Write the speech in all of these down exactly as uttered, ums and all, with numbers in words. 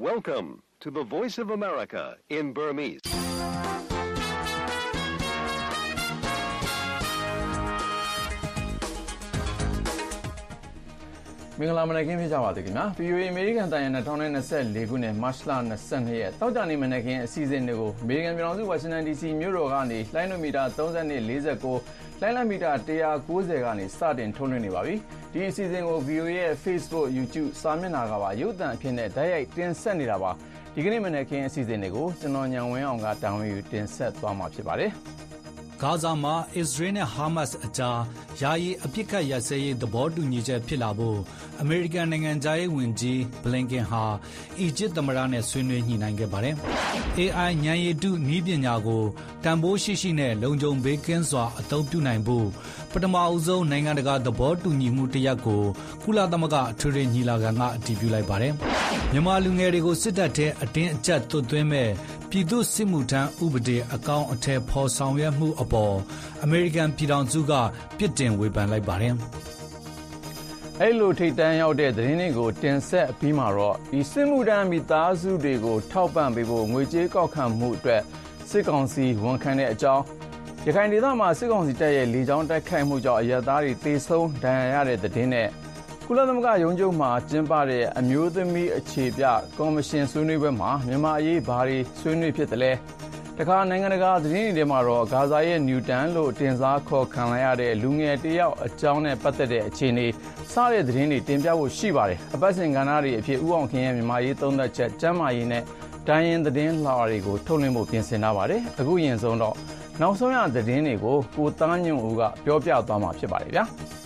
Welcome to the Voice of America in Burmese. ။မင်္ဂလာမနက်ခင်းဖြစ်ကြပါစေခင်ဗျာ။ ဗွီအိုအေ အမေရိကန်တိုင်းရဲ့၂၀၂၄ခုနှစ်မတ်လ၂၂ရက်တောက်ကြနေမနက်ခင်းအစီအစဉ်တွေကိုအမေရိကန်ပြည်ထောင်စုဝါရှင်တန် ဒီစီ မြို့တော်ကနေလိုင်းနိုမီတာ၃၂ ၄၉လိုင်းလံမီတာ၁၉၀ကနေစတင်ထုတ်လွှင့်နေပါပြီ။ဒီအစီအစဉ်ကို ဗွီအိုအေရဲ့ Facebook, YouTube စာမျက်နှာကပါရုပ်သံအဖြစ်နဲ့ဓာတ်ရိုက်တင်ဆက်နေတာပါ။ဒီကနေ့မနက်ခင်းအစီအစဉ်တွေကိုကျွန်တော်ညံဝင်းအောင်ကတာဝန်ယူတင်ဆက်သွားမှာဖြစ်ပါတယ်။ဂါဇာမှာအစ္စရေးနဲ့ဟာမတ်စ်အကြားယာယီအပြစ်ခတ်ရပ်စဲရေးသဘောတူညီချက်ဖြစ်လာဖို့အမေရိကန်နိုင်ငံသားရေးဝန်ကြီးဘလင်ကင်ဟာအီဂျစ်သမ္မတနဲ့ဆွေးနွေးညှိနှိုင်းခဲ့ပါတယ်။ အေအိုင် ဉာဏ်ရည်တုနည်းပညာကိုတန်ဖိုးရှိရှိနဲ့လုံခြုံဘေးကင်းစွာအသုံးပြုနိုင်ဖို့ပထမအဆုံးနိုင်ငံတကာသဘောတူညီမှုတစ်ရပ်ကိုကုလသမဂ္ဂအထွေထွေညီလာခံကအတည်ပြုလိုက်ပါတယ်။မြန်မာလူငယ်တွေကိုစစ်တပ်ထဲအတင်းအကျပ်သွတ်သွင်းမဲ့ပြည်သူ့စစ်မှုထမ်းဥပဒေအကောင့်အထည်ဖော်ဆောင်ရွက်မှုအပေါ်အမေရိကန်ပြည်ထောင်စုကပြစ်တင်ဝေဖန်လိုက်ပါတယ်။အဲ့လိုထိတ်တန့်ရောက်တဲ့သတင်းတွေကိုတင်ဆက်ပြီးမှတော့ဒီစစ်မှုထမ်းမိသားစုတွေကိုထောက်ပံ့ပေးဖို့ငွေကြေးကောက်ခံမှုအတွက်စစ်ကောင်စီဝန်ခံတဲ့အကြောင်းရခိုင်ဒေသမှာစစ်ကောင်စီတပ်ရဲ့လေကြောင်းတိုက်ခိုက်မှုကြောင့်အရပ်သားတွေတေဆုံးဒဏ်ရာရတဲ့သတင်းနဲ့ကုလသမဂ္ဂရုံးချုပ်မှာကျင်းပတဲ့အမျိုးသမီးအခြေပြကော်မရှင်ဆွေးနွေးပွဲမှာမြန်မာအရေးဘာတွေဆွေးနွေးဖြစ်တယ်လဲတခါနိုင်ငံတကာသတင်းတွေမှာတော့ဂါဇာရဲ့နျူတန်လို့တင်စားခေါ်ခံရတဲ့လူငယ်တယောက်အကြောင်းနဲ့ပတ်သက်တဲ့အခြေအနေစတဲ့သတင်းတွေတင်ပြဖို့ရှိပါတယ်အပတ်စဉ်ကဏ္ဍတွေအဖြစ်ဥအောင်ခင်ရဲ့မြန်မာရေးသုံးသက်ချက်ကျမ်းမာရေးနဲ့တိုင်းရင်သတင်းလှော်တွေကိုထုတ်လွှင့်ဖို့ပြင်ဆင်ထားပါတယ်အခုရင်ဆုံးတော့နောက်ဆုံးရသတင်းတွေကိုကိုသားညွန့်ဦးကပြောပြသွားမှာဖြစ်ပါတယ်ဗျာ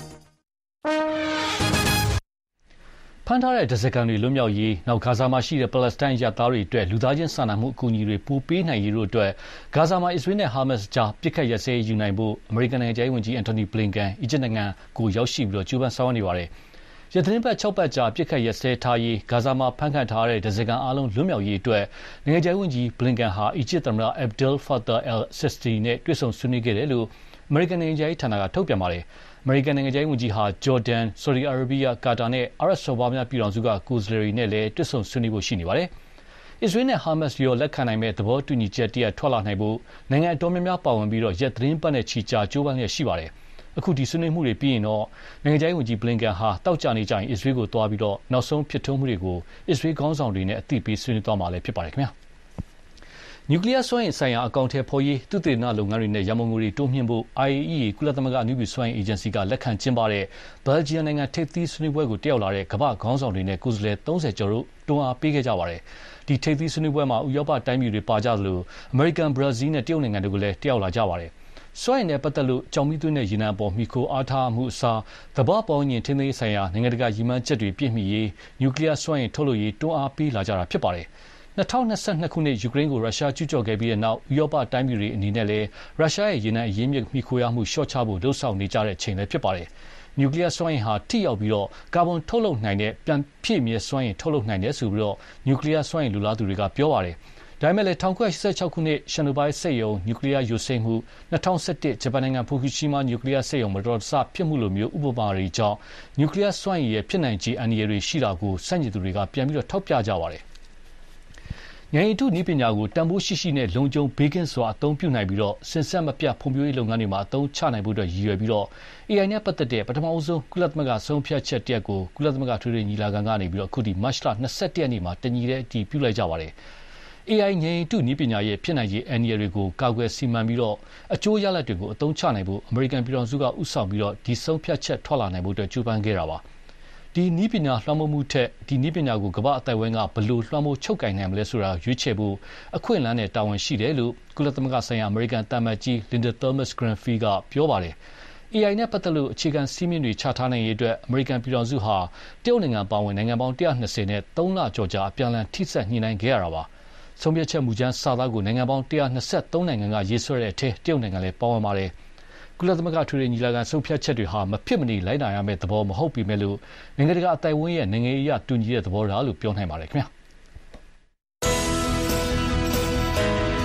ဖမ်းထားတဲ့ဒဇက်ကန်တွေလွတ်မြောက်ရေးနောက်ဂါဇာမှာရှိတဲ့ပါလက်စတိုင်းရပ်သားတွေအတွက်လူသားချင်းစာနာမှုအကူအညီတွေပိုပေးနိုင်ရေးတို့အတွက်ဂါဇာမှာအစ္စရေးနဲ့ဟာမတ်စ်ကြားပြစ်ခတ်ရပ်စဲယူနိုင်ဖို့အမေရိကန်နိုင်ငံခြားရေးဝန်ကြီးအန်တိုနီဘလင်ကန်အီဂျစ်နိုင်ငံကိုရောက်ရှိပြီးတော့ကြိုးပမ်းဆောင်ရွက်နေပါတယ်။ရသတင်းပတ်၆ပတ်ကြာပြစ်ခတ်ရပ်စဲထားရေးဂါဇာမှာဖမ်းခံထားတဲ့ဒဇက်ကန်အားလုံးလွတ်မြောက်ရေးအတွက်နိုင်ငံခြားရေးဝန်ကြီးဘလင်ကန်ဟာအီဂျစ်သမ္မတအဗ်ဒဲလ်ဖာတာအယ်ဆစ်တီနဲ့တွေ့ဆုံဆွေးနွေးခဲ့တယ်လို့အမေရိကန်နိုင်ငံခြားရေးဌာနကထုတ်ပြန်ပါတယ်။အမေရိကန်နိုင်ငံခြားရေးဝန်ကြီးဟာဂျော်ဒန်၊ဆော်ဒီအာရေဗီးယား၊ကာတာနဲ့အာရပ်စော်ဘွားများပြည်ထောင်စုကကိုယ်စားလှယ်တွေနဲ့လည်းတွေ့ဆုံဆွေးနွေးဖို့ရှိနေပါတယ်။အစ္စရေးနဲ့ဟာမတ်စ်ရောလက်ခံနိုင်မဲ့သဘောတူညီချက်တရပ်ထွက်လာနိုင်ဖို့နိုင်ငံအတော်များများပါဝင်ပြီးတော့ရက်သတင်းပတ်နဲ့ချီကြာကြိုးပမ်းလျက်ရှိပါတယ်။အခုဒီဆွေးနွေးမှုတွေပြီးရင်တော့နိုင်ငံခြားရေးဝန်ကြီးဘလင်ကန်ဟာတောက်ကြနေကြရင်အစ္စရေးကိုသွားပြီးတော့နောက်ဆုံးဖြစ်ထွန်းမှုတွေကိုအစ္စရေးခေါင်းဆောင်တွေနဲ့အသိပေးဆွေးနွေးသွားမှာလည်းဖြစ်ပါတယ်ခင်ဗျာ။နျူကလ িয়ার စွမ်းအင်ဆိုင်ရာအကောင့်ထဲပေါ်ရေးသုတေသနလုပ်ငန်းတွေနဲ့ရမုံငွေတွေတိုးမြှင့်ဖို့ အိုင်အေအီ ကုလသမဂ္ဂအနုပြုစွမ်းအင်အေဂျင်စီကလက်ခံကျင်းပတဲ့ဘယ်လ်ဂျီယံနိုင်ငံထိပ်သီးဆွေးနွေးပွဲကိုတက်ရောက်လာတဲ့ကမ္ဘာ့ခေါင်းဆောင်တွေနဲ့ကိုယ်စားလှယ်သုံးဆယ်ကျော်တို့တွန်းအားပေးခဲ့ကြပါတယ်။ဒီထိပ်သီးဆွေးနွေးပွဲမှာဥရောပတိုင်းပြည်တွေပါကြသလိုအမေရိကန်၊ဘရာဇီးနဲ့တရုတ်နိုင်ငံတို့ကလည်းတက်ရောက်လာကြပါတယ်။စွမ်းအင်နဲ့ပတ်သက်လို့ကြောင်မီးသွင်းတဲ့ရေနံအပေါ်မှီခိုအားထားမှုအစားသဘာဝပတ်ဝန်းကျင်ထိန်းသိမ်းရေးဆိုင်ရာနိုင်ငံတကာရည်မှန်းချက်တွေပြည့်မီရေးနျူကလ িয়ার စွမ်းအင်ထုတ်လုပ်ရေးတွန်းအားပေးလာကြတာဖြစ်ပါတယ်။၂၀၂၂ခုနှစ်ယူကရိန်းကိုရုရှားကျူးကျော်ခဲ့ပြီးတဲ့နောက်ဥရောပတိုင်းပြည်တွေအနေနဲ့လည်းရုရှားရဲ့ရေနံအရင်းမြစ်မှီခိုရမှုလျှော့ချဖို့လှုံ့ဆော်နေကြတဲ့အချိန်လည်းဖြစ်ပါတယ်။နျူကလ িয়ার စွမ်းအင်ဟာထိရောက်ပြီးတော့ကာဗွန်ထုတ်လုပ်နိုင်တဲ့ပြန်ဖြည့်မြဲစွမ်းအင်ထုတ်လုပ်နိုင်တယ်ဆိုပြီးတော့နျူကလ িয়ার စွမ်းအင်လူလားသူတွေကပြောပါတယ်။ဒါပေမဲ့လည်း၁၉၈၆ခုနှစ်ရှန်နိုဘိုင်းစက်ရုံနျူကလ িয়ার ယိုစိမ့်မှု၂၀၁၁ဂျပန်နိုင်ငံဖူကူရှီးမားနျူကလ িয়ার စက်ရုံမတော်တဆဖြစ်မှုလိုမျိုးဥပမာတွေကြောင့်နျူကလ িয়ার စွမ်းအင်ရဲ့ဖြစ်နိုင်ခြေအန္တရာယ်တွေရှိတာကိုစန့်ကျင်သူတွေကပြန်ပြီးတော့ထောက်ပြကြပါတယ်။ဉာဏ်ရည်တုနည်းပညာကိုတန်ဖိုးရှိရှိနဲ့လုံခြုံဘေးကင်းစွာအသုံးပြုနိုင်ပြီးတော့စင်ဆက်မပြတ်ဖွံ့ဖြိုးရေးလုပ်ငန်းတွေမှာအသုံးချနိုင်ဖို့အတွက်ရည်ရွယ်ပြီးတော့ အေအိုင် နဲ့ပတ်သက်တဲ့ပထမအဆုံးကုလသမဂ္ဂဆုံးဖြတ်ချက်တရက်ကိုကုလသမဂ္ဂထွေထွေညီလာခံကနေပြီးတော့အခုဒီမတ်လ၂၁ရက်နေ့မှာတညီတဲ့အတည်ပြုလိုက်ကြပါတယ်။ အေအိုင် ဉာဏ်ရည်တုနည်းပညာရဲ့ဖြစ်နိုင်ခြေအန္တရာယ်တွေကိုကာကွယ်စီမံပြီးတော့အကျိုးရလဒ်တွေကိုအသုံးချနိုင်ဖို့အမေရိကန်ပြည်ထောင်စုကဥဆောင်ပြီးတော့ဒီဆုံးဖြတ်ချက်ထွက်လာနိုင်ဖို့အတွက်ကြိုးပမ်းခဲ့တာပါ။ဒီနည်းပညာလွှမ်းမိုးမှုထက်ဒီနည်းပညာကိုကမ္ဘာအသိုက်အဝန်းကဘယ်လိုလွှမ်းမိုးချုပ်ကိုင်နိုင်မလဲဆိုတာရွေးချယ်ဖို့အခွင့်အလမ်းနဲ့တာဝန်ရှိတယ်လို့ကုလသမဂ္ဂဆိုင်ရာအမေရိကန်သံအမတ်ကြီးလင်ဒါသောမတ်စ်ဂရန်ဖီးကပြောပါတယ်။ အေအိုင် နဲ့ပတ်သက်လို့အခြေခံစည်းမျဉ်းတွေချထားနိုင်ရေးအတွက်အမေရိကန်ပြည်ထောင်စုဟာတရုတ်နိုင်ငံပါဝင်နိုင်ငံပေါင်း၁၂၀နဲ့သုံးလကျော်ကြာအပြန်အလှန်ထိစပ်ညှိနှိုင်းခဲ့ရတာပါ။ဆုံးဖြတ်ချက်မူကြမ်းစာသားကိုနိုင်ငံပေါင်း၁၂၃နိုင်ငံကရေးဆွဲတဲ့အထက်တရုတ်နိုင်ငံလည်းပါဝင်ပါတယ်။ကုလသမဂ္ဂထွေထွေညီလာခံဆုံးဖြတ်ချက်တွေဟာမဖြစ်မနေလိုက်နာရမယ့်သဘောမဟုတ်ပေမဲ့လို့နိုင်ငံတကာအသိုက်အဝန်းရဲ့နိုင်ငံရေးအရတူညီတဲ့သဘောထားလို့ပြောနိုင်ပါတယ်ခင်ဗျာ။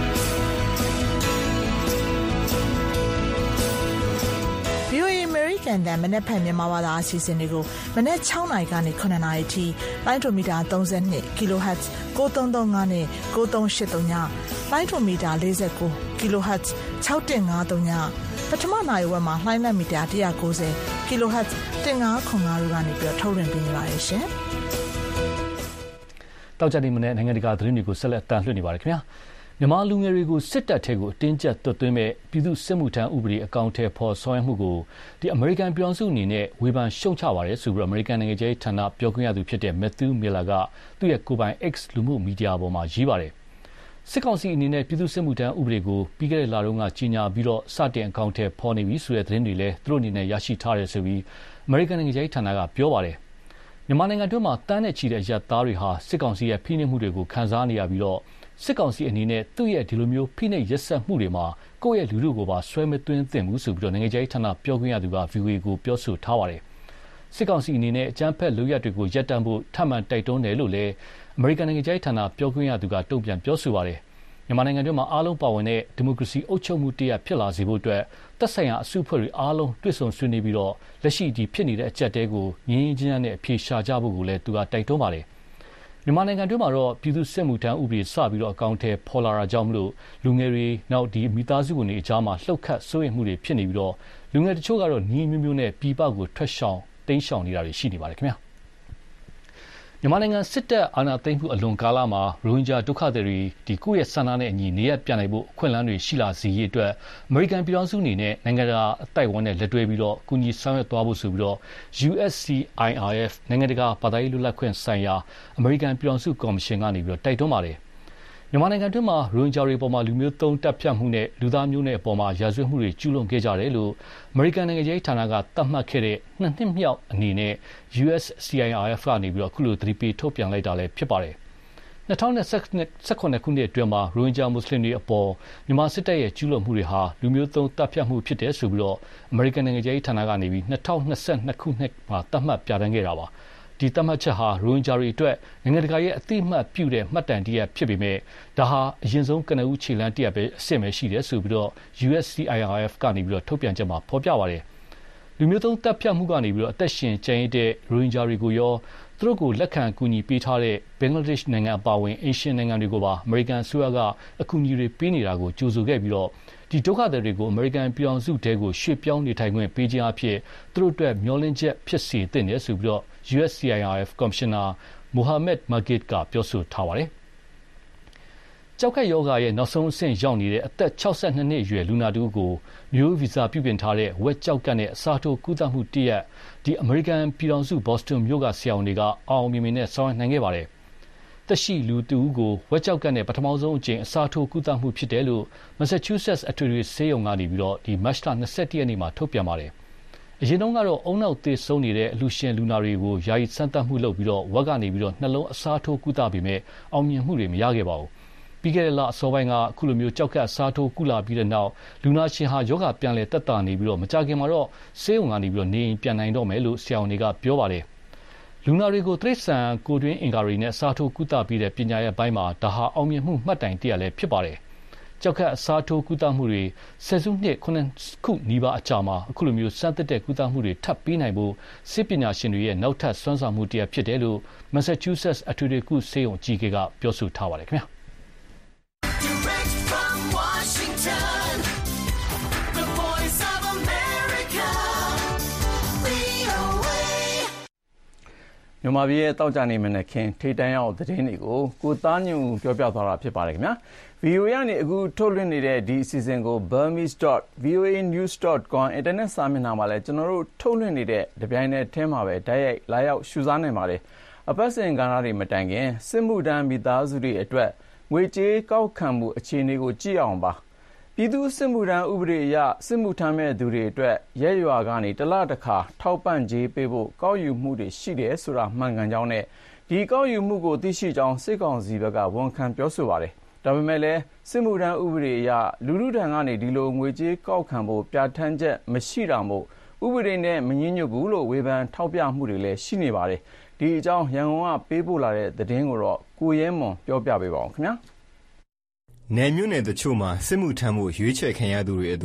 VOA American and then မနေ့ဖက်မြန်မာဘာသာအစီအစဉ်တွေကိုမနေ့၆နာရီကနေခုနှစ်နာရီထိလိုင်းဒိုမီတာthirty-two kHz nine three three fiveနဲ့nine three eight threeညလိုင်းဒိုမီတာforty-nine kHz six one five threeညပထမနာရီဝက်မှာလိုင်းလက်မီတာone ninety kHz one five zero fiveတို့ကနေပြီးထုတ်လွှင့်ပေးနေပါတယ်ရှင်တောက်ကြနေမနေ့နိုင်ငံတကာသတင်းတွေကိုဆက်လက်တန်လှည့်နေပါတယ်ခင်ဗျာမြန်မာလူငယ်တွေကိုစစ်တပ်ထဲကိုအတင်းကျပ်သွတ်သွင်းမဲ့ပြည်သူ့စစ်မှုထမ်းဥပဒေအကောင့်ထဲပေါ်ဆောင်ရွက်မှုကိုဒီအမေရိကန်ပြည်ထောင်စုအနေနဲ့ဝေဖန်ရှုတ်ချပါတယ်ဆိုပြီးအမေရိကန်နိုင်ငံရေးဌာနပြောခွင့်ရသူဖြစ်တဲ့ Matthew Miller ကသူ့ရဲ့ကိုယ်ပိုင် X လူမှုမီဒီယာပေါ်မှာရေးပါတယ်စစ်ကောင်စီအနေနဲ့ပြည်သူ့စစ်မှုထမ်းဥပဒေကိုပြီးခဲ့တဲ့လတုန်းကကြီးညာပြီးတော့စတင်အကောင့်ထဲပေါ်နေပြီဆိုတဲ့သတင်းတွေလည်းသူတို့အနေနဲ့ရရှိထားတယ်ဆိုပြီးအမေရိကန်နိုင်ငံရေးဌာနကပြောပါတယ်မြန်မာနိုင်ငံတွင်းမှာတန်းနဲ့ချီတဲ့ရပ်သားတွေဟာစစ်ကောင်စီရဲ့ဖိနှိပ်မှုတွေကိုခံစားနေရပြီးတော့စစ်ကောင်စီအနေနဲ့သူ့ရဲ့ဒီလိုမျိုးဖိနှိပ်ရက်စက်မှုတွေမှာကိုယ့်ရဲ့လူလူကိုပါဆွဲမသွင်းသင့်ဘူးဆိုပြီးတော့နိုင်ငံခြားရေးဌာနပြောခွင့်ရသူက ဗီအိုအေ ကိုပြောဆိုထားပါတယ်စစ်ကောင်စီအနေနဲ့အကြမ်းဖက်လုပ်ရပ်တွေကိုရပ်တန့်ဖို့ထပ်မံတိုက်တွန်းတယ်လို့လည်းအမေရိကန်နိုင်ငံခြားရေးဌာနပြောခွင့်ရသူကတုံ့ပြန်ပြောဆိုပါတယ်မြန်မာနိုင်ငံတွင်းမှာအားလုံးပါဝင်တဲ့ဒီမိုကရေစီအုပ်ချုပ်မှုတရားဖြစ်လာစေဖို့အတွက်သက်ဆိုင်ရာအစုအဖွဲ့တွေအားလုံးတွေ့ဆုံဆွေးနွေးပြီးတော့လက်ရှိဒီဖြစ်နေတဲ့အကြက်တဲကိုငြင်းငြင်းချင်းချင်းနဲ့အဖြေရှာကြဖို့ကိုလည်းသူကတိုက်တွန်းပါတယ်မြန်မာနိုင်ငံတွင်းမှာတော့ပြည်သူ့စစ်မှုထမ်းဥပဒေစပြီးတော့အကောင့်ထဲပေါ်လာတာကြောင့်မလို့လူငယ်တွေနောက်ဒီမိသားစုဝင်တွေအကြားမှာလှုပ်ခတ်စိုးရိမ်မှုတွေဖြစ်နေပြီးတော့လူငယ်တချို့ကတော့ညီမျိုးမျိုးနဲ့ပြည်ပကိုထွက်ရှောင်တိမ်းရှောင်နေတာတွေရှိနေပါတယ်ခင်ဗျာမြန်မာနိုင်ငံစစ်တပ်အာဏာသိမ်းမှုအလွန်ကာလမှာရိုဟင်ဂျာဒုက္ခသည်တွေဒီကိုယ့်ရဲ့ဆန္ဒနဲ့အညီနေရပြန်နိုင်ဖို့အခွင့်အလမ်းတွေရှိလာစေရေးအတွက်အမေရိကန်ပြည်ထောင်စုအနေနဲ့နိုင်ငံတကာအသိုက်အဝန်းနဲ့လက်တွဲပြီးတော့ကူညီဆောင်ရွက်သွားဖို့ဆိုပြီးတော့ U S C I R F နိုင်ငံတကာဘာသာရေးလွတ်လပ်ခွင့်ဆိုင်ရာအမေရိကန်ပြည်ထောင်စုကော်မရှင်ကနေပြီးတော့တိုက်တွန်းပါတယ်မြန်မာနိုင်ငံတွင်းမှာရိုဟင်ဂျာတွေပေါ်မှာလူမျိုးတုံးတပ်ဖြတ်မှုနဲ့လူသားမျိုးနဲ့အပေါ်မှာရာဇဝတ်မှုတွေကျူးလွန်ခဲ့ကြတယ်လို့အမေရိကန်နိုင်ငံရေးဌာနကသတ်မှတ်ခဲ့တဲ့နှစ်နှစ်မြောက်အနေနဲ့ U S C I R F ကနေပြီးတော့အခုလိုသတိပေးထုတ်ပြန်လိုက်တာလည်းဖြစ်ပါတယ်၂၀၁၇ခုနှစ်အတွင်းမှာရိုဟင်ဂျာမွတ်စလင်တွေအပေါ်မြန်မာစစ်တပ်ရဲ့ကျူးလွန်မှုတွေဟာလူမျိုးတုံးတပ်ဖြတ်မှုဖြစ်တယ်ဆိုပြီးတော့အမေရိကန်နိုင်ငံရေးဌာနကနေပြီး၂၀၂၂ခုနှစ်မှာသတ်မှတ်ပြဋ္ဌာန်းခဲ့တာပါဒီသတ်မှတ်ချက်ဟာရိုဟင်ဂျာတွေအတွက်နိုင်ငံတကာရဲ့အသိအမှတ်ပြုတဲ့မှတ်တမ်းတရက်ဖြစ်ပေမဲ့ဒါဟာအရင်ဆုံးကနဦးခြေလှမ်းတရက်ပဲအဆင့်ပဲရှိတယ်ဆိုပြီးတော့ U S C I R F ကနေပြီးတော့ထုတ်ပြန်ချက်မှာဖော်ပြပါတယ်လူမျိုးတုံးတပ်ဖြတ်မှုကနေပြီးတော့အသက်ရှင်ကျန်ရတဲ့ရိုဟင်ဂျာတွေကိုရောသူတို့ကိုလက်ခံကူညီပေးထားတဲ့ဘင်္ဂလားဒေ့ရှ်နိုင်ငံအပါအဝင်အေရှယနိုင်ငံတွေကိုပါအမေရိကန်အစိုးရကအကူအညီတွေပေးနေတာကိုကြိုဆိုခဲ့ပြီးတော့ဒီဒုက္ခသည်တွေကိုအမေရိကန်ပြည်ထောင်စုတဲကိုရွှေ့ပြောင်းနေထိုင်ခွင့်ပေးခြင်းအဖြစ်သူတို့အတွက်မျှော်လင့်ချက်ဖြစ်စေတဲ့နေဆိုပြီးတော့ U S C I R F ကော်မရှင်နာမိုဟာမက်မာဂစ်ကပြောဆိုထားပါတယ်။ကြောက်ခတ်ယောဂရဲ့နောက်ဆုံးအဆင့်ရောက်နေတဲ့အသက်၆၂နှစ်အရွယ်လူနာတူကိုမျိုးဗီဇပြုပြင်ထားတဲ့ဝက်ကြောက်ကနဲ့အစာထိုးကုသမှုတရက်ဒီအမေရိကန်ပြည်ထောင်စုဘော့စတွန်မြို့ကဆရာဝန်တွေကအောင်မြင်မြင်နဲ့ဆောင်ရွက်နိုင်ခဲ့ပါတယ်။သက်ရှိလူတူကိုဝက်ကြောက်ကနဲ့ပထမဆုံးအကြိမ်အစာထိုးကုသမှုဖြစ်တယ်လို့ Massachusetts အထွေထွေဆေးရုံကနေပြီးတော့ဒီ March လ၂၁ရက်နေ့မှာထုတ်ပြန်ပါတယ်။အရင်တုန်းကတော့အုံနောက်သေးဆုံးနေတဲ့အလူရှင်လူနာတွေကိုယာယီစမ်းသပ်မှုလုပ်ပြီးတော့ဝက်ကနေပြီးတော့နှလုံးအစားထိုးကုသပေမဲ့အောင်မြင်မှုတွေမရခဲ့ပါဘူး။ပြီးခဲ့တဲ့လအစောပိုင်းကအခုလိုမျိုးကြောက်ကအစားထိုးကုလာပြီးတဲ့နောက်လူနာရှင်ဟာယောဂပြန်လည်တက်တာနေပြီးတော့မကြခင်မှာတော့ဆေးရုံကနေပြီးတော့နေရင်ပြန်နိုင်တော့မယ်လို့ဆရာဝန်တွေကပြောပါတယ်။လူနာတွေကိုတိရစ္ဆာန်ကိုတွင်းအင်္ဂါတွေနဲ့အစားထိုးကုသပြီးတဲ့ပညာရဲ့ဘိုင်းမှာဒါဟာအောင်မြင်မှုမှတ်တိုင်တရလည်းဖြစ်ပါတယ်။ကြောက်ခတ်အစားထိုးကုသမှုတွေဆယ်စုနှစ်ခုနှစ်ခုနီးပါးအကြာမှာအခုလိုမျိုးစမ်းသစ်တဲ့ကုသမှုတွေထပ်ပေးနိုင်ဖို့စစ်ပညာရှင်တွေရဲ့နောက်ထပ်စွမ်းဆောင်မှုတရားဖြစ်တယ်လို့ Massachusetts အထွေထွေကုဆေးရုံကြီးကပြောဆိုထားပါတယ်ခင်ဗျာမြန်မာပြည်ရဲ့တောက်ကြနေမနဲ့ခင်ထိတန်းရောက်သတင်းတွေကိုကိုသားညွန့်ပြောပြသွားတာဖြစ်ပါတယ်ခင်ဗျာ ဗီအိုအေ ကနေအခုထုတ်လွှင့်နေတဲ့ဒီအစီအစဉ်ကို burmese dot voa news dot com အင်တာနက်စာမျက်နှာမှာလည်းကျွန်တော်တို့ထုတ်လွှင့်နေတဲ့တပြိုင်နက်တည်းမှာပဲတိုက်ရိုက်လာရောက်ရှုစားနိုင်ပါတယ်အပတ်စဉ်ကဏ္ဍတွေမတိုင်ခင်စစ်မှုထမ်းမိသားစုတွေအတွက်ငွေကြေးကောက်ခံမှုအခြေအနေကိုကြည့်အောင်ပါပြည်သူ့စစ်မှုထမ်းဥပဒေအရစစ်မှုထမ်းမဲ့သူတွေအတွက်ရဲရွာကနေတလတစ်ခါထောက်ပံ့ကြေးပေးဖို့ကောက်ယူမှုတွေရှိတယ်ဆိုတာမှန်ကန်ကြောင်းနဲ့ဒီကောက်ယူမှုကိုသိရှိကြောင်းစစ်ကောင်စီဘက်ကဝန်ခံပြောဆိုပါတယ်ဒါပေမဲ့လည်းစစ်မှုထမ်းဥပဒေအရလူလူထံကနေဒီလိုငွေကြေးကောက်ခံဖို့ပြဋ္ဌာန်းချက်မရှိတာမို့ဥပဒေနဲ့မငြင်းညွတ်ဘူးလို့ဝေဖန်ထောက်ပြမှုတွေလည်းရှိနေပါတယ်ဒီအကြောင်းရန်ကုန်ကပေးပို့လာတဲ့သတင်းကိုတော့ကိုရဲမွန်ပြောပြပေးပါအောင်ခင်ဗျာနယ်မြို့နယ်တချို့မှာစစ်မှုထမ်းမှုရွေးချယ်ခံရသူတွေအတွက်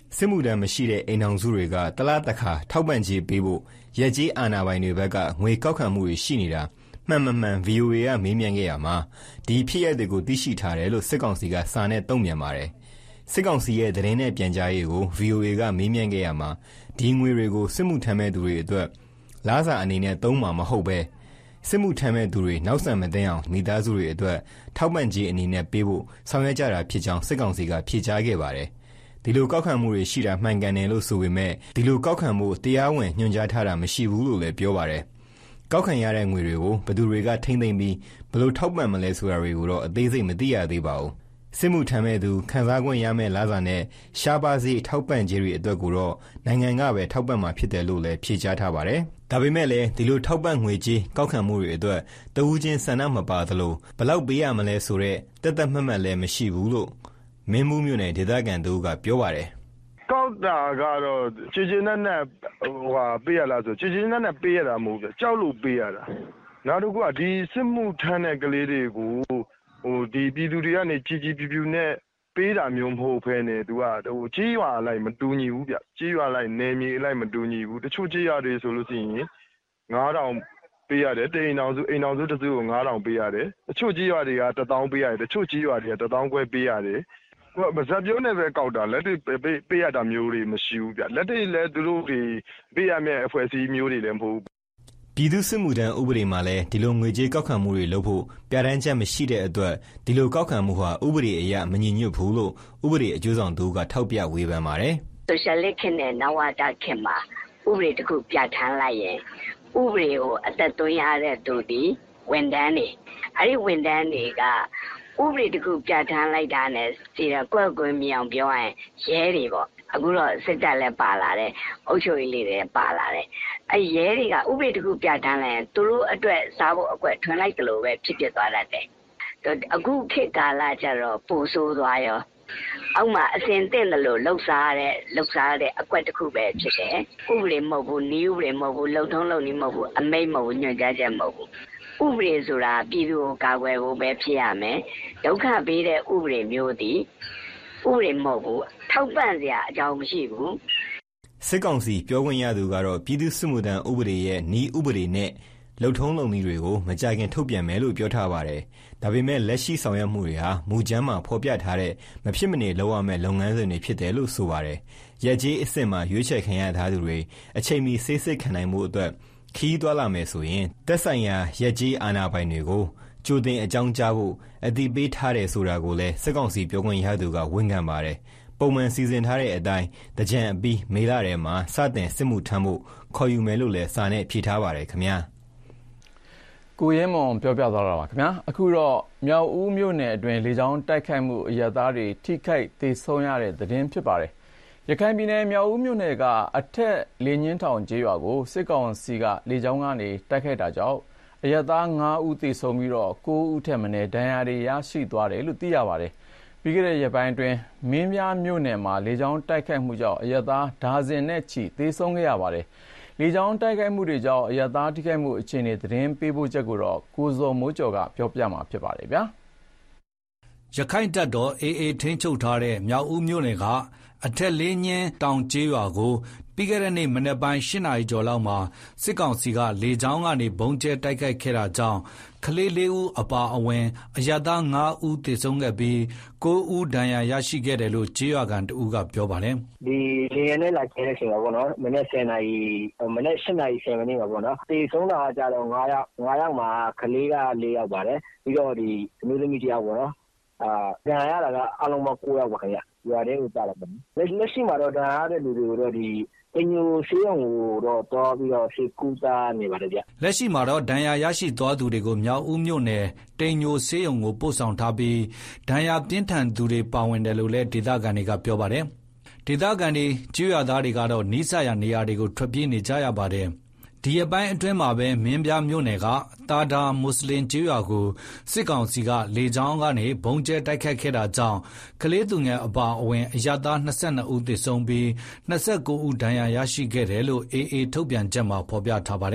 စစ်မှုထမ်းမရှိတဲ့အိမ်ထောင်စုတွေကတလားတခါထောက်ပံ့ကြေးပေးဖို့ရက်ကြေးအာဏာပိုင်တွေဘက်ကငွေကောက်ခံမှုတွေရှိနေတာမှန်မမှန် ဗီအိုအေ ကမေးမြန်းခဲ့ရမှာဒီဖြစ်ရပ်တွေကိုသိရှိထားတယ်လို့စစ်ကောင်စီကစာနဲ့တုံ့ပြန်ပါတယ်စစ်ကောင်စီရဲ့သတင်းနဲ့ပြန်ကြားရေးကို ဗီအိုအေ ကမေးမြန်းခဲ့ရမှာဒီငွေတွေကိုစစ်မှုထမ်းမဲ့သူတွေအတွက်လားစာအနေနဲ့သုံးမှာမဟုတ်ပဲစစ်မှုထမ်းမဲ့သူတွေနောက်ဆံမသိအောင်မိသားစုတွေအတွက်ထောက်ပံ့ကြေးအနေနဲ့ပေးဖို့ဆောင်ရွက်ကြတာဖြစ်ကြောင်းစစ်ကောင်စီကဖြေကြားခဲ့ပါတယ်ဒီလိုကောက်ခံမှုတွေရှိတာမှန်ကန်တယ်လို့ဆိုပေမဲ့ဒီလိုကောက်ခံမှုတရားဝင်ညွှန်ကြားထားတာမရှိဘူးလို့လည်းပြောပါတယ်ကောက်ခံရတဲ့ငွေတွေကိုဘယ်သူတွေကထိမ့်သိမ့်ပြီးဘယ်လိုထောက်ပံ့မလဲဆိုတာတွေကိုတော့အသေးစိတ်မသိရသေးပါဘူးစစ်မှုထမ်းမဲ့သူခံစား권ရမယ့်လားစာနဲ့ရှားပါးစီထောက်ပံ့ကြေးတွေအတွက်ကိုတော့နိုင်ငံကပဲထောက်ပံ့မှာဖြစ်တယ်လို့လည်းဖြေကြားထားပါတယ်ဒါပေမဲ့လည်းဒီလိုထောက်ပံ့ငွေကြေးကောက်ခံမှုတွေအတွက်တဦးချင်းဆန္ဒမပါသလိုဘယ်လောက်ပေးရမလဲဆိုတဲ့တက်တက်မှတ်မှတ်လည်းမရှိဘူးလို့မင်းမှုမျိုးနဲ့ဒေသခံတို့ကပြောပါတယ်ကောက်တာကတော့ချေချေနက်နက်ဟိုဟာပေးရလားဆိုချေချေနက်နက်ပေးရတာမဟုတ်ဘူးကြောက်လို့ပေးရတာနောက်တစ်ခုကဒီစစ်မှုထမ်းတဲ့ကလေးတွေကိုဟိုဒီပြည်သူတွေကနေကြီးကြီးပြူပြူနဲ့ပေးတာမျိုးမဟုတ်ဘဲနဲ့သူကဟိုကြီးရွာလိုက်မတူညီဘူးဗျကြီးရွာလိုက်နေမြေလိုက်မတူညီဘူးတချို့ကြီးရွာတွေဆိုလို့ရှိရင်ငါးထောင်ပေးရတယ်တိန်အောင်စုအိမ်အောင်စုတစုကိုငါးထောင်ပေးရတယ်တချို့ကြီးရွာတွေကတစ်သောင်းပေးရတယ်တချို့ကြီးရွာတွေကတစ်သောင်းခွဲပေးရတယ်ဟိုဗဇက်ပြုံးနဲ့ပဲကောက်တာလက်တွေပေးပေးရတာမျိုးတွေမရှိဘူးဗျလက်တွေလည်းသူတို့တွေပေးရမယ့်အဖွဲ့အစည်းမျိုးတွေလည်းမဟုတ်ဘူးပြည်သူ့စစ်မှုထမ်းဥပဒေမှာလည်းဒီလိုငွေကြေးကောက်ခံမှုတွေလုပ်ဖို့ပြဋ္ဌာန်းချက်မရှိတဲ့အတွက်ဒီလိုကောက်ခံမှုဟာဥပဒေအရမညီညွတ်ဘူးလို့ဥပဒေအကျိုးဆောင်သူကထောက်ပြဝေဖန်ပါတယ်။ Socialist ခေတ်နဲ့နဝတခေတ်မှာဥပဒေတစ်ခုပြဋ္ဌာန်းလိုက်ရင်ဥပဒေကိုအသက်သွင်းရတဲ့သူဒီဝန်ထမ်းတွေအဲ့ဒီဝန်ထမ်းတွေကဥပဒေတစ်ခုပြဋ္ဌာန်းလိုက်တာနဲ့စီရကွက်ကွင်းမြောင်ပြောရင်ရဲတွေပေါ့အခုတော့စစ်တပ်လည်းပါလာတယ်အုပ်ချုပ်ရေးလေးတွေပါလာတယ်အဲရဲတွေကဥပဒေတခုပြဋ္ဌာန်းလိုက်ရင်သူတို့အတွက်စားဖို့အကွက်ထွင်လိုက်တယ်လို့ပဲဖြစ်ဖြစ်သွားတတ်တယ်အခုခေတ်ကာလကျတော့ပိုဆိုးသွားရောအောက်မှာအစဉ်တင့်တယ်လို့လှုပ်ရှားတဲ့လှုပ်ရှားတဲ့အကွက်တစ်ခုပဲဖြစ်တယ်ဥပဒေမဟုတ်ဘူးနည်းဥပဒေမဟုတ်ဘူးလုံထုံးလုံနည်းမဟုတ်ဘူးအမိန့်မဟုတ်ဘူးညွှန်ကြားချက်မဟုတ်ဘူးဥပဒေဆိုတာပြည်သူကိုကာကွယ်ဖို့ပဲဖြစ်ရမယ်ဒုက္ခပေးတဲ့ဥပဒေမျိုးသည်ဥပဒေမဟုတ်ဘူးထောက်ပံ့စရာအကြောင်းမရှိဘူးစစ်ကောင်စီပြောခွင့်ရသူကတော့ပြည်သူ့စစ်မှုထမ်းဥပဒေရဲ့နည်းဥပဒေနဲ့လုံထုံးလုံနည်းတွေကိုမကြခင်ထုတ်ပြန်မယ်လို့ပြောထားပါတယ်ဒါပေမဲ့လက်ရှိဆောင်ရွက်မှုတွေဟာမူကျမ်းမှာဖော်ပြထားတဲ့မဖြစ်မနေလုပ်ရမယ့်လုပ်ငန်းစဉ်တွေဖြစ်တယ်လို့ဆိုပါတယ်ရက်ကြီးအစ်စ်မှာရွေးချယ်ခံရထားသူတွေအချိန်မီဆေးစစ်ခံနိုင်မှုအတွက်ခီးသွားလာမယ်ဆိုရင်သက်ဆိုင်ရာရက်ကြီးအာဏာပိုင်တွေကိုကြိုတင်အကြောင်းကြားဖို့အတိပေးထားတယ်ဆိုတာကိုလည်းစစ်ကောင်စီပြောခွင့်ရသူကဝန်ခံပါတယ်ပုံမှန်စီစဉ်ထားတဲ့အတိုင်းတကြံအပြီးမေလထဲမှာစတင်စစ်မှုထမ်းဖို့ခေါ်ယူမယ်လို့လည်းစာနဲ့ဖြေထားပါတယ်ခင်ဗျာကိုရဲမွန်ပြောပြသွားတာပါခင်ဗျာအခုတော့မြောက်ဦးမြို့နယ်အတွင်းလေကြောင်းတိုက်ခိုက်မှုအရသားတွေထိခိုက်ဒေဆုံးရတဲ့သတင်းဖြစ်ပါတယ်ရခိုင်ပြည်နယ်မြောက်ဦးမြို့နယ်ကအထက်လေညင်းထောင်ကျေးရွာကိုစစ်ကောင်စီကလေကြောင်းကနေတိုက်ခိုက်တာကြောင့်အရသား၅ဦးသေဆုံးပြီးတော့၉ဦးထက်မနည်းဒဏ်ရာတွေရရှိသွားတယ်လို့သိရပါတယ်ပြီးခဲ့တဲ့ရက်ပိုင်းအတွင်းမင်းပြားမြို့နယ်မှာလေကြောင်းတိုက်ခိုက်မှုကြောင့်အရသားဒါဇင်နဲ့ချီသေဆုံးခဲ့ရပါတယ်လေကြောင်းတိုက်ခိုက်မှုတွေကြောင့်အရသားထိခိုက်မှုအခြေအနေသတင်းပေးပို့ချက်ကိုတော့ကိုဇော်မိုးကျော်ကပြောပြမှာဖြစ်ပါတယ်ဗျာရခိုင်တပ်တော် အေအေ ထိန်းချုပ်ထားတဲ့မြောက်ဦးမြို့နယ်ကအထက်လေးညင်းတောင်ကျေးရွာကိုပြီးခဲ့တဲ့နေ့မနက်ပိုင်း၈နာရီကျော်လောက်မှာစစ်ကောင်စီကလေကြောင်းကနေဘုံကျဲတိုက်ခိုက်ခဲ့တာကြောင့်ကလေးလေးဦးအပါအဝင်အရသား၅ဦးသေဆုံးခဲ့ပြီး၉ဦးဒဏ်ရာရရှိခဲ့တယ်လို့ကျေးရွာကန်တဦးကပြောပါတယ်ဒီလေယာဉ်နဲ့လာကျဲတဲ့အချိန်မှာပေါ့နော်မနက်၁၀နာရီမနက်၈နာရီ၁၀မိနစ်မှာပေါ့နော်သေဆုံးတာကြတော့၅ယောက်၅ယောက်မှာကလေးက၄ယောက်ပါတယ်ပြီးတော့ဒီအမျိုးသမီးတယောက်ပေါ့နော်အာဒဏ်ရာရတာကအလုံးပေါင်း၉ယောက်ပါခင်ဗျရွာထဲကိုကြားလာတယ်လက်လက်ရှိမှာတော့ဒဏ်ရာရတဲ့လူတွေကိုတော့ဒီအညိုဆေးရုံကိုတော့တော်ပြီးတော့ဆေးကူးစားနေပါတယ်ဗျလက်ရှိမှာတော့ဒဏ်ရာရရှိသွားသူတွေကိုမြောက်ဦးမြို့နယ်တိန်ညိုဆေးရုံကိုပို့ဆောင်ထားပြီးဒဏ်ရာပြင်းထန်သူတွေပါဝင်တယ်လို့လည်းဒေသခံတွေကပြောပါတယ်ဒေသခံတွေကျေးရွာသားတွေကတော့နီးစပ်ရာနေရာတွေကိုထွက်ပြေးနေကြရပါတယ်ဒီအပိုင်းအတွင်းမှာပဲမင်းပြားမြို့နယ်ကတာဒါမွတ်စလင်ကျေးရွာကိုစစ်ကောင်စီကလေကြောင်းကနေဘုံကျဲတိုက်ခိုက်ခဲ့တာကြောင့်ကလေးသူငယ်အပါအဝင်အရသား၂၂ဦးသေဆုံးပြီး၂၉ဦးဒဏ်ရာရရှိခဲ့တယ်လို့အေအေထုတ်ပြန်ချက်မှာဖော်ပြထားပါတယ်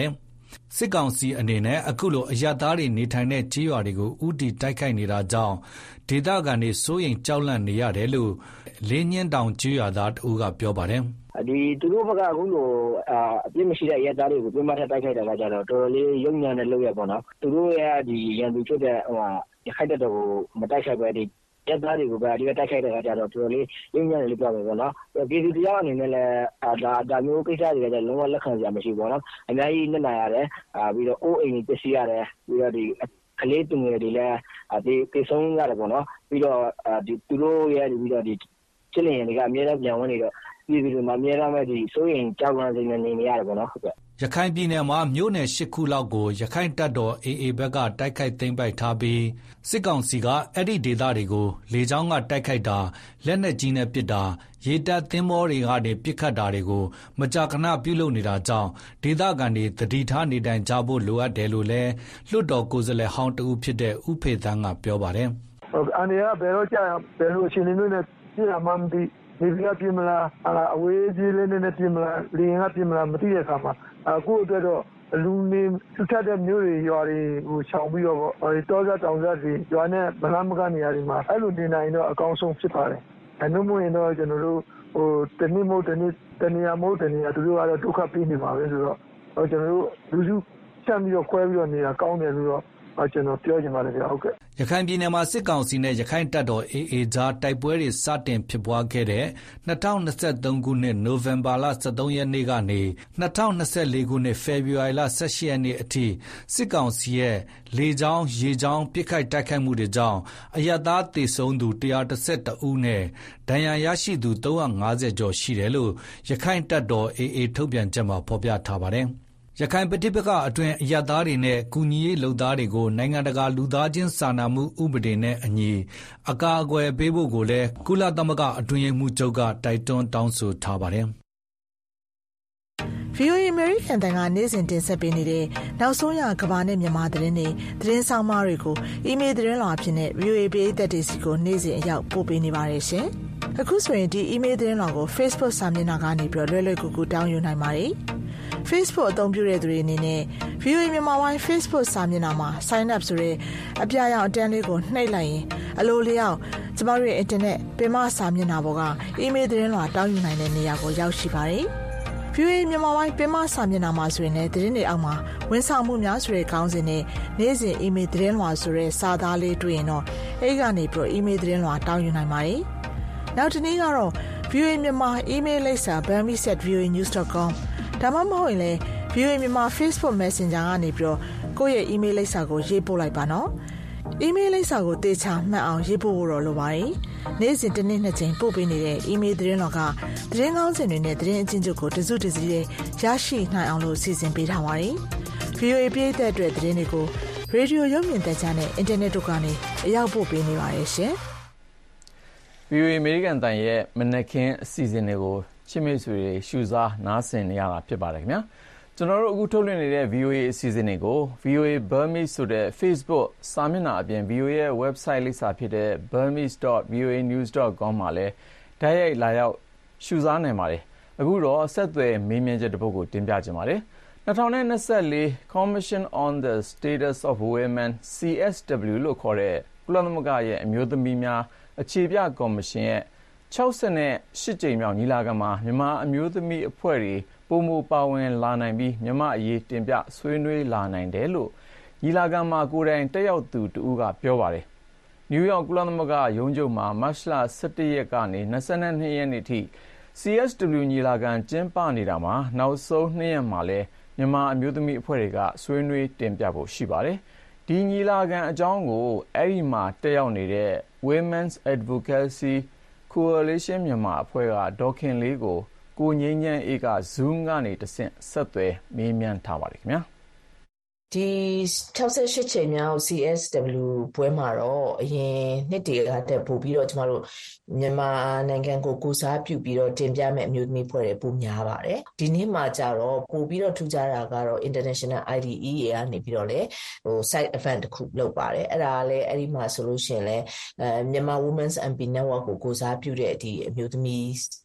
စစ်ကောင်စီအနေနဲ့အခုလိုအရပ်သားတွေနေထိုင်တဲ့ကြေးရွာတွေကိုဥတီတိုက်ခိုက်နေတာကြောင့်ဒေသခံတွေစိုးရိမ်ကြောက်လန့်နေရတယ်လို့လေးညင်းတောင်ကြေးရွာသားတဦးကပြောပါတယ်ဒီသူတို့ဘက်ကအခုလိုအပြစ်မရှိတဲ့ရဲသားတွေကိုပြမထတိုက်ခိုက်တာကကြတော့တော်တော်လေးရုံညံတဲ့လုပ်ရပေါ့နော်သူတို့ရဲ့ဒီရန်သူချုပ်တဲ့ဟိုရခိုက်တဲ့တော်ကိုမတိုက်ခိုက်ပဲဒီရဲသားတွေကိုပဲဒီကတိုက်ခိုက်တဲ့ကကြတော့တော်တော်လေးရုံညံတယ်လို့ပြောမယ်ပေါ့နော်ပြည်သူတရားအနေနဲ့လည်းဒါဒါမျိုးကိစ္စတွေကလည်းလုံးဝလက်ခံစရာမရှိပေါ့နော်အများကြီးနဲ့နိုင်ရတယ်ပြီးတော့အိုးအိမ်ပစ္စည်းရတယ်ပြီးတော့ဒီကလေးသူငယ်တွေလည်းဒီကိဆုံးရတယ်ပေါ့နော်ပြီးတော့ဒီသူတို့ရဲ့ပြီးတော့ဒီချစ်လင်တွေကအများကြီးပြန်ဝင်နေတော့ပြည်သူတွေမှာအများအားဖြင့်စိုးရိမ်ကြောက်လန့်နေနေနေရတယ်ပေါ့နော်ဟုတ်ကဲ့ရခိုင်ပြည်နယ်မှာမြို့နယ်၈ခုလောက်ကိုရခိုင်တပ်တော် အေအေ ဘက်ကတိုက်ခိုက်သိမ်းပိုက်ထားပြီးစစ်ကောင်စီကအဲ့ဒီဒေသတွေကိုလေကြောင်းကတိုက်ခိုက်တာလက်နက်ကြီးနဲ့ပစ်တာရေတပ်သင်္ဘောတွေကနေပစ်ခတ်တာတွေကိုမကြာခဏပြုလုပ်နေတာကြောင့်ဒေသခံတွေတတိထားနေတိုင်ကြဖို့လိုအပ်တယ်လို့လည်းလွှတ်တော်ကိုယ်စားလှယ်ဟောင်းတဦးဖြစ်တဲ့ဦးဖေသန်းကပြောပါတယ်ဟုတ်အန်ရဘယ်တော့ကြာဘယ်လိုအချိန်မျိုးနဲ့ပြည်လာမှမသိဒီကပြင်းမလားအဝေးကြီးလေးနဲ့ပြင်းမလားလင်းကပြင်းမလားမသိတဲ့အခါမှာအခုအတွက်တော့လူနေသူထက်တဲ့မျိုးတွေရွာတွေကိုခြောင်ပြီးတော့ပေါ့ဒီတောကတောင်ကတွေရွာနဲ့မလားမကနေရာတွေမှာအဲ့လိုနေနိုင်တော့အကောင်းဆုံးဖြစ်ပါတယ်အဲနှုတ်မရင်တော့ကျွန်တော်တို့ဟိုတနည်းမို့တနည်းတနည်းမို့တနည်းသူတို့ကတော့ဒုက္ခပေးနေပါပဲဆိုတော့ဟိုကျွန်တော်တို့လူစုချက်ပြီးတော့ခွဲပြီးတော့နေတာကောင်းတယ်လို့တော့ကျွန်တော်ပြောချင်ပါတယ်ဗျာဟုတ်ကဲ့ရခိုင်ပြည်နယ်မှာစစ်ကောင်စီနဲ့ရခိုင်တပ်တော် အေအေ ကြားတိုက်ပွဲတွေစတင်ဖြစ်ပွားခဲ့တဲ့၂၀၂၃ခုနှစ်နိုဝင်ဘာလ၁၃ရက်နေ့ကနေ၂၀၂၄ခုနှစ်ဖေဖော်ဝါရီလ၁၈ရက်နေ့အထိစစ်ကောင်စီရဲ့လေကြောင်းရေကြောင်းပစ်ခတ်တိုက်ခိုက်မှုတွေကြောင့်အရပ်သားသေဆုံးသူ၁၁၁ဦးနဲ့ဒဏ်ရာရရှိသူ၃၅၀ကျော်ရှိတယ်လို့ရခိုင်တပ်တော် အေအေ ထုတ်ပြန်ချက်မှာဖော်ပြထားပါတယ်ရခိုင်ပဋိပက္ခအတွင်းအရပ်သားတွေနဲ့ကူညီရေးလုပ်သားတွေကိုနိုင်ငံတကာလူသားချင်းစာနာမှုဥပဒေနဲ့အညီအကာအကွယ်ပေးဖို့ကိုလည်းကုလသမဂ္ဂအတွင်းရေးမှူးချုပ်ကတိုက်တွန်းတောင်းဆိုထားပါတယ်။ဗီအိုအေ American တန်ကနေ့စဉ်တင်ဆက်ပေးနေတဲ့နောက်ဆုံးရကမ္ဘာနဲ့မြန်မာသတင်းတွေသတင်းဆောင်မတွေကိုအီးမေးလ်သတင်းလွှာအဖြစ်နဲ့ ဗီအိုအေ ပရိသတ်တွေစီကိုနေ့စဉ်အရောက်ပို့ပေးနေပါတယ်ရှင်။အခုဆိုရင်ဒီအီးမေးလ်သတင်းလွှာကို Facebook စာမျက်နှာကနေပြီးလွယ်လွယ်ကူကူတောင်းယူနိုင်ပါတယ်။ Facebook အသုံးပြုတဲ့သူတွေအနေနဲ့ ဗီအိုအေ မြန်မာပိုင်း Facebook စာမျက်နှာမှာ Sign up ဆိုတဲ့အပြာရောင်အတန်းလေးကိုနှိပ်လိုက်ရင်အလိုလျောက်ကျမတို့ရဲ့ internet ပင်မစာမျက်နှာပေါ်ကအီးမေးလ်သတင်းလွှာတောင်းယူနိုင်တဲ့နေရာကိုရောက်ရှိပါတယ်။ ဗီအိုအေ မြန်မာပိုင်းပင်မစာမျက်နှာမှာဆိုရင်လည်းသတင်းတွေအောက်မှာဝန်ဆောင်မှုများဆိုတဲ့ခေါင်းစဉ်နဲ့နေ့စဉ်အီးမေးလ်သတင်းလွှာဆိုတဲ့စာသားလေးတွေ့ရင်တော့အဲဒီကနေပြီးအီးမေးလ်သတင်းလွှာတောင်းယူနိုင်ပါတယ်။နောက်တစ်နည်းကတော့ ဗီအိုအေ မြန်မာအီးမေးလ်လိပ်စာ burmese at v o a news dot com ဒါမှမဟုတ်ရင်လည်း ဗီအိုအေ မြန်မာ Facebook Messenger ကနေပြီးတော့ကိုယ့်ရဲ့အီးမေးလ်လိပ်စာကိုရေးပို့လိုက်ပါနော်။အီးမေးလ်လိပ်စာကိုတေချာမှတ်အောင်ရေးပို့ဖို့တော့လိုပါတယ်။နေ့စဉ်တစ်နေ့နှစ်ကြိမ်ပို့ပေးနေတဲ့အီးမေးလ်သတင်းတော်ကသတင်းကောင်းစင်တွေနဲ့သတင်းအချင်းချုပ်ကိုတစုတစည်းလေးရရှိနိုင်အောင်လို့စီစဉ်ပေးထားပါတယ်။ ဗီအိုအေပြည်သက်အတွက်သတင်းတွေကိုရေဒီယိုရုပ်မြင်သံကြားနဲ့အင်တာနက်တို့ကနေအရောက်ပို့ပေးနေပါတယ်ရှင်။ ဗီအိုအေ American တန်ရဲ့မနက်ခင်းအစီအစဉ်တွေကိုချစ်မိတ်ဆွေတွေရှုစားနားဆင်နေရတာဖြစ်ပါတယ်ခင်ဗျာကျွန်တော်တို့အခုထုတ်လွှင့်နေတဲ့ ဗီအိုအေ အစီအစဉ်တွေကို ဗီအိုအေ Burmese ဆိုတဲ့ Facebook စာမျက်နှာအပြင် ဗီအိုအေ ရဲ့ website လိပ်စာဖြစ်တဲ့ burmese dot v o a news dot com မှာလည်းတိုက်ရိုက်လာရောက်ရှုစားနိုင်ပါတယ်အခုတော့ဆက်သွယ်မေးမြန်းချက်တစ်ပုဒ်ကိုတင်ပြခြင်းပါတယ်၂၀၂၄ Commission on the Status of Women စီ အက်စ် ဒဗလျူ လို့ခေါ်တဲ့ကုလသမဂ္ဂရဲ့အမျိုးသမီးများအခြေပြကော်မရှင်ရဲ့၆၈ကြိမ်မြောက်ညီလာခံမှာမြန်မာအမျိုးသမီးအဖွဲ့တွေပုံမူပါဝင်လာနိုင်ပြီးမြန်မာအရေးတင်ပြဆွေးနွေးလာနိုင်တယ်လို့ညီလာခံမှာကိုယ်တိုင်တက်ရောက်သူတဦးကပြောပါတယ်နယူးယောက်ကုလသမဂ္ဂရုံးချုပ်မှာမတ်လ၁၁ရက်ကနေ၂၂ရက်နေ့ထိ စီ အက်စ် ဒဗလျူ ညီလာခံကျင်းပနေတာမှာနောက်ဆုံးနှစ်ရက်မှာလည်းမြန်မာအမျိုးသမီးအဖွဲ့တွေကဆွေးနွေးတင်ပြဖို့ရှိပါတယ်ဒီညီလာခံအကြောင်းကိုအဲ့ဒီမှာတက်ရောက်နေတဲ့ Women's Advocacy Coalition မြန်မာအဖွဲ့ကဒေါ်ခင်လေးကိုကိုငိမ့်ချမ်းအေးက Zoom ကနေတဆင့်ဆက်သွယ်မေးမြန်းထားပါတယ်ခင်ဗျာဒီ၆၈ချိန်မြောက် စီ အက်စ် ဒဗလျူ ပွဲမှာတော့အရင်နှစ်တွေကတက်ပို့ပြီးတော့ကျမတို့မြန်မာနိုင်ငံကိုကိုစားပြုပြီးတော့တင်ပြမဲ့အမျိုးသမီးဖွဲ့တွေပိုများပါတယ်ဒီနေ့မှာကျတော့ပို့ပြီးတော့ထူးခြားတာကတော့ International အိုင် ဒီ အီ အေ ကနေပြီးတော့လေဟို side event တစ်ခုလုပ်ပါတယ်အဲ့ဒါလည်းအဲ့ဒီမှာဆိုလို့ရှိရင်လည်းအဲမြန်မာ Women's အမ် ပီ Network ကိုကိုစားပြုတဲ့ဒီအမျိုးသမီး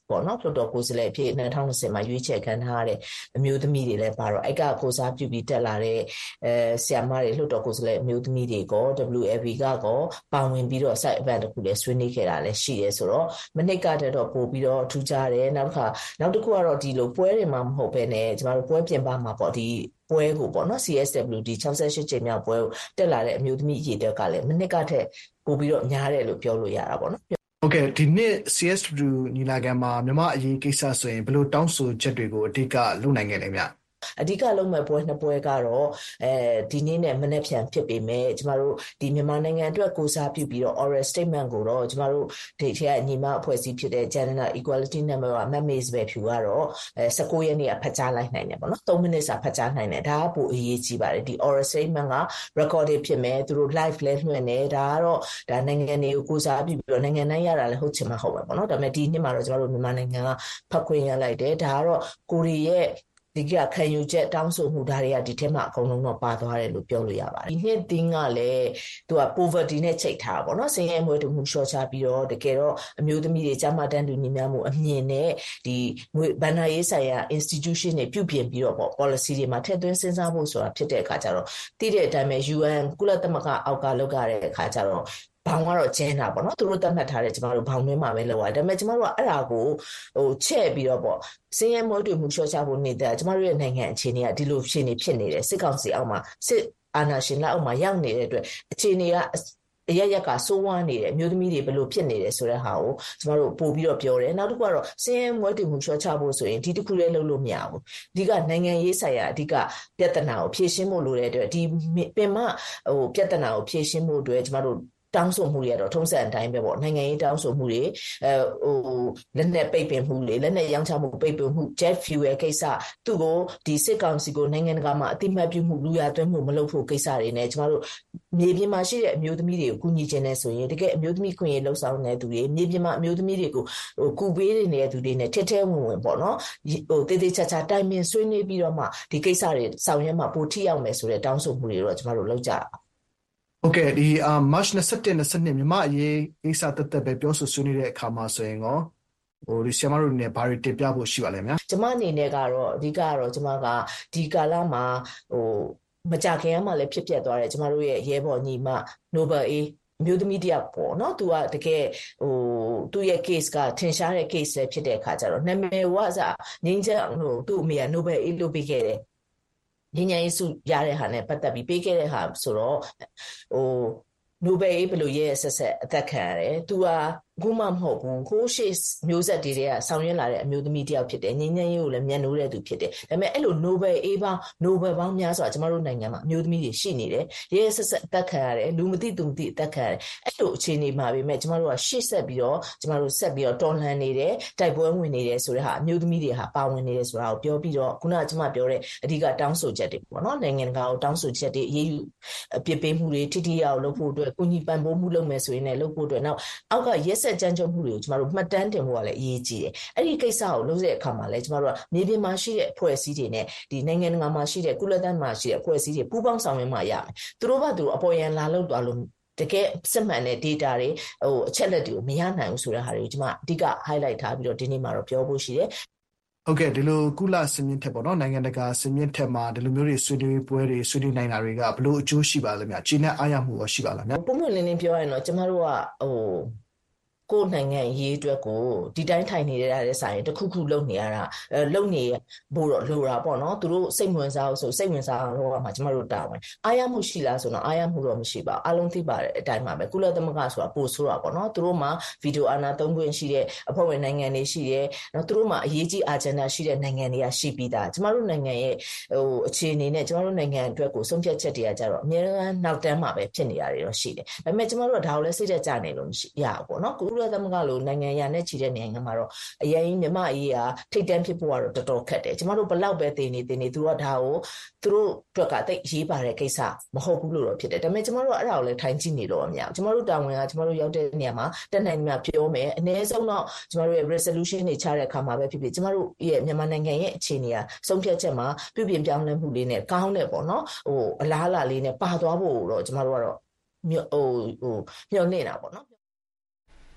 ပေါ့နော်လွှတ်တော်ကိုယ်စားလှယ်ဖြစ်၂၀၂၀မှာရွေးချယ်ခံထားရတဲ့အမျိုးသမီးတွေလည်းပါတော့အဲ့ကကိုစားပြုပြီးတက်လာတဲ့အဲဆရာမတွေလွှတ်တော်ကိုယ်စားလှယ်အမျိုးသမီးတွေကော W L B ကကောပါဝင်ပြီးတော့ site event တခုလည်းဆွေးနွေးခဲ့တာလည်းရှိရဲဆိုတော့မနစ်ကတည်းတော့ပို့ပြီးတော့ထူးခြားတယ်နောက်တစ်ခါနောက်တစ်ခုကတော့ဒီလိုပွဲတွေမှာမဟုတ်ဘဲနဲ့ကျမတို့ပွဲပြင်ပမှာပေါ့ဒီပွဲကိုပေါ့နော် C S W D ၆၈ကြိမ်မြောက်ပွဲကိုတက်လာတဲ့အမျိုးသမီးအရေးတက်ကလည်းမနစ်ကထက်ပို့ပြီးတော့များတယ်လို့ပြောလို့ရတာပေါ့နော်ဟုတ်ကဲ့ဒီနေ့ C S W ညီလာခံမှာမြန်မာအရေးကိစ္စဆိုရင်ဘယ်လိုတောင်းဆိုချက်တွေကိုအဓိကလုပ်နိုင်ခဲ့လဲဗျအဓိကလုံးမဲ့ပွဲနှစ်ပွဲကတော့အဲဒီနေ့နဲ့မနေ့ဖြန်ဖြစ်ပေမဲ့ကျမတို့ဒီမြန်မာနိုင်ငံအတွက်ကိုစားပြုပြီးတော့ oral statement ကိုတော့ကျမတို့ဒီထက်ညီမအဖွဲ့အစည်းဖြစ်တဲ့ Gender Equality Network က Maze ပဲဖြူကတော့အဲ၁၉ရက်နေ့ကဖတ်ကြားလိုက်နိုင်တယ်ပေါ့နော်၃မိနစ်စာဖတ်ကြားနိုင်တယ်ဒါကပိုအရေးကြီးပါတယ်ဒီ oral statement က recorded ဖြစ်မယ်သူတို့ live လဲလွှင့်တယ်ဒါကတော့ဒါနိုင်ငံတွေကိုကိုစားပြုပြီးတော့နိုင်ငံတိုင်းရတာလည်းဟုတ်ချင်မှဟုတ်ပဲပေါ့နော်ဒါပေမဲ့ဒီနှစ်မှာတော့ကျမတို့မြန်မာနိုင်ငံကဖတ်ခွင့်ရလိုက်တယ်ဒါကတော့ကိုရီရဲ့ဒီကခံယူချက်တောင်းဆိုမှုဒါတွေကဒီထဲမှာအကုန်လုံးတော့ပါသွားတယ်လို့ပြောလို့ရပါတယ်ဒီနှစ်တင်းကလည်းသူက poverty နဲ့ချိန်ထားတာပေါ့နော်ဆင်းရဲမွဲတူမှုလျှော့ချပြီးတော့တကယ်တော့အမျိုးသမီးတွေကျမတန်းတူညီမျှမှုအမြင်နဲ့ဒီငွေဘဏ္ဍာရေးဆိုင်ရာ institution တွေပြုပြင်ပြီးတော့ပေါ့ policy တွေမှာထည့်သွင်းစဉ်းစားဖို့ဆိုတာဖြစ်တဲ့အခါကျတော့တည်တဲ့အတိုင်းပဲ U N ကုလသမဂ္ဂအောက်ကလောက်ရတဲ့အခါကျတော့ဘောင်ကတော့ကျင်းတာပေါ့နော်သူတို့တတ်မှတ်ထားတဲ့ကျမတို့ဘောင်တွင်းမှာပဲလောက်ရတယ်ဒါပေမဲ့ကျမတို့ကအဲ့ဒါကိုဟိုချဲ့ပြီးတော့ပေါ့စင်းရဲမွေးတွေ့မှုလျှော့ချဖို့နေတဲ့ကျမတို့ရဲ့နိုင်ငံအခြေအနေကဒီလိုဖြစ်နေဖြစ်နေတယ်စစ်ကောင်စီအောက်မှာစစ်အာဏာရှင်လက်အောက်မှာရောက်နေတဲ့အတွက်အခြေအနေကအရရက်ကစိုးဝါးနေတယ်အမျိုးသမီးတွေဘယ်လိုဖြစ်နေတယ်ဆိုတဲ့ဟာကိုကျမတို့ပို့ပြီးတော့ပြောတယ်နောက်တစ်ခုကတော့စင်းရဲမွေးတွေ့မှုလျှော့ချဖို့ဆိုရင်ဒီတစ်ခုလေးလုပ်လို့မရဘူးအဓိကနိုင်ငံရေးဆိုင်ရာအဓိကပြဿနာကိုဖြေရှင်းဖို့လိုတဲ့အတွက်ဒီပင်မဟိုပြဿနာကိုဖြေရှင်းဖို့အတွက်ကျမတို့တောင်းဆိုမှုတွေကတော့ထုံးစံအတိုင်းပဲပေါ့နိုင်ငံရေးတောင်းဆိုမှုတွေအဲဟိုလက်နက်ပိတ်ပင်မှုတွေလက်နက်ရောင်းချမှုပိတ်ပင်မှု jet fuel ကိစ္စသူ့ကိုဒီစစ်ကောင်စီကိုနိုင်ငံတကာမှာအတိမတ်ပြုမှုလူရသွင်းမှုမလုပ်ဖို့ကိစ္စတွေနဲ့ကျမတို့မြေပြင်မှာရှိတဲ့အမျိုးသမီးတွေကိုကူညီခြင်းနဲ့ဆိုရင်တကယ်အမျိုးသမီးခွင့်ရေးလှုပ်ဆောင်တဲ့သူတွေမြေပြင်မှာအမျိုးသမီးတွေကိုဟိုကူပေးနေတဲ့သူတွေနဲ့ထက်ထဲဝင်ဝင်ပေါ့နော်ဟိုတေးသေးချာချာတိုင်ပင်ဆွေးနွေးပြီးတော့မှဒီကိစ္စတွေဆောင်ရွက်မှပိုထိရောက်မယ်ဆိုတဲ့တောင်းဆိုမှုတွေတော့ကျမတို့လုပ်ကြတာဟုတ်ကဲ့ဒီအာ March ၂၁ ၂၂မြန်မာအရေးကိစ္စတက်တက်ပဲပြောဆိုဆွေးနွေးတဲ့အခါမှာဆိုရင်ရောဟိုဒီဆီယမတို့နေဘာတွေတင်ပြဖို့ရှိပါလဲများကျမအနေနဲ့ကတော့အဓိကကတော့ကျမကဒီကာလမှာဟိုမကြခင်မှလည်းဖြစ်ပျက်သွားတယ်ကျမတို့ရဲ့ရဲဘော်ညီမ Nobel Aမျိုးသမီးတယောက်ပေါ့နော်သူကတကယ်ဟိုသူ့ရဲ့ case ကထင်ရှားတဲ့ case ပဲဖြစ်တဲ့အခါကျတော့နာမည်ဝါစငင်းချက်ဟိုသူ့အမေက Nobel A လုပ်ပေးခဲ့တယ်ညဉ့်ညဉ့်ရေးစုရတဲ့ဟာနဲ့ပတ်သက်ပြီးပေးခဲ့တဲ့ဟာဆိုတော့ဟိုနိုဘယ်ဘယ်လိုရဲဆက်ဆက်အသက်ခံရတယ်သူကခုမှမဟုတ်ဘူးခိုးရှိမျိုးဆက်တွေကဆောင်ရွက်လာတဲ့အမျိုးသမီးတယောက်ဖြစ်တယ်ငင်းငင်းရေးကိုလည်းမျက်နှိုးတဲ့သူဖြစ်တယ်ဒါပေမဲ့အဲ့လိုနိုဘယ်အေးပေါင်းနိုဘယ်ပေါင်းများစွာကျမတို့နိုင်ငံမှာအမျိုးသမီးတွေရှိနေတယ်ရဲဆက်ဆက်အသက်ခံရတယ်လူမသိသူမသိအသက်ခံရတယ်အဲ့လိုအခြေအနေမှာပဲမဲ့ကျမတို့ကရှေ့ဆက်ပြီးတော့ကျမတို့ဆက်ပြီးတော့တော်လှန်နေတယ်တိုက်ပွဲဝင်နေတယ်ဆိုတဲ့ဟာအမျိုးသမီးတွေဟာပါဝင်နေတယ်ဆိုတာကိုပြောပြီးတော့ခုနကကျမပြောတဲ့အဓိကတောင်းဆိုချက်တွေပေါ့နော်နိုင်ငံတကာကိုတောင်းဆိုချက်တွေအရေးယူအပြစ်ပေးမှုတွေထိထိရောက်လုပ်ဖို့အတွက်ကိုကြီးပံ့ပိုးမှုလုပ်မယ်ဆိုရင်လည်းလုပ်ဖို့အတွက်နောက်အောက်ကရက်ဆက်ကြမ်းကြုတ်မှုတွေကိုကျမတို့မှတ်တမ်းတင်ဖို့ကလည်းအရေးကြီးတယ်။အဲ့ဒီကိစ္စကိုလုပ်တဲ့အခါမှာလည်းကျမတို့ကမြေပြင်မှာရှိတဲ့အဖွဲ့အစည်းတွေနဲ့ဒီနိုင်ငံတကာမှာရှိတဲ့ကုလသမဂ္ဂရှိတဲ့အဖွဲ့အစည်းတွေပူးပေါင်းဆောင်ရွက်မှရမယ်။သူတို့ကသူတို့အပေါ်ယံလာလို့သွားလို့တကယ်စစ်မှန်တဲ့ data တွေဟိုအချက်လက်တွေကိုမရနိုင်ဘူးဆိုတဲ့ဟာတွေကိုကျမအဓိက highlight ထားပြီးတော့ဒီနေ့မှာတော့ပြောဖို့ရှိတယ်။ဟုတ်ကဲ့ဒီလိုကုလစင်မြင့်ထက်ပေါ့နော်နိုင်ငံတကာစင်မြင့်ထက်မှာဒီလိုမျိုးတွေဆွေးနွေးပွဲတွေဆွေးနွေးနိုင်တာတွေကဘလို့အကျိုးရှိပါလဲများကြီးနဲ့အားရမှုရောရှိပါလားများပုံမှန်လင်းလင်းပြောရရင်တော့ကျမတို့ကဟိုကိုယ်နိုင်ငံရေးအတွက်ကိုဒီတိုင်းထိုင်နေရတဲ့ဆိုင်တခုခုလုံနေရတာအဲလုံနေဖို့တော့လိုတာပေါ့နော်သူတို့စိတ်ဝင်စားအောင်ဆိုစိတ်ဝင်စားအောင်လုပ်ရမှာကျမတို့တာဝန်အားရမှုရှိလားဆိုတော့အားရမှုတော့မရှိပါဘူးအလုံးသိပါတယ်အတိုင်းပါပဲကုလသမဂ္ဂဆိုတာပို့ဆိုတာပေါ့နော်သူတို့မှာဗီဒီယိုအာဏာသုံးခွင့်ရှိတဲ့အဖွဲ့ဝင်နိုင်ငံတွေရှိတယ်နော်သူတို့မှာအရေးကြီးအာဂျန်ဒါရှိတဲ့နိုင်ငံတွေကရှိပြီးသားကျမတို့နိုင်ငံရဲ့ဟိုအခြေအနေနဲ့ကျမတို့နိုင်ငံအတွက်ကိုဆုံးဖြတ်ချက်တွေကကြတော့အများအားနောက်တန်းမှာပဲဖြစ်နေရတယ်တော့ရှိတယ်ဒါပေမဲ့ကျမတို့ကဒါကိုလည်းစိတ်သက်ကြနေလို့မရှိရဘူးပေါ့နော်ကုလသမဂ္ဂလိုနိုင်ငံရနဲ့ချီတဲ့နိုင်ငံမှာတော့အရင်မြမအရေးဟာထိတ်တန့်ဖြစ်ဖို့ကတော့တော်တော်ခက်တယ်ကျမတို့ဘလောက်ပဲတင်နေတင်နေသူတို့ကဒါကိုသူတို့အတွက်ကတိတ်ရေးပါတဲ့ကိစ္စမဟုတ်ဘူးလို့တော့ဖြစ်တယ်ဒါပေမဲ့ကျမတို့ကအဲ့ဒါကိုလည်းထိုင်ကြည့်နေလို့မရဘူးကျမတို့တာဝန်ကကျမတို့ရောက်တဲ့နေရာမှာတက်နိုင်မှပြောမယ်အနည်းဆုံးတော့ကျမတို့ရဲ့ resolution တွေချတဲ့အခါမှာပဲဖြစ်ဖြစ်ကျမတို့ရဲ့မြန်မာနိုင်ငံရဲ့အခြေအနေကဆုံးဖြတ်ချက်မှာပြုပြင်ပြောင်းလဲမှုလေးနဲ့ကောင်းတယ်ပေါ့နော်ဟိုအလားအလာလေးနဲ့ပါသွားဖို့တော့ကျမတို့ကတော့ဟိုဟိုမျှော်နေတာပေါ့နော်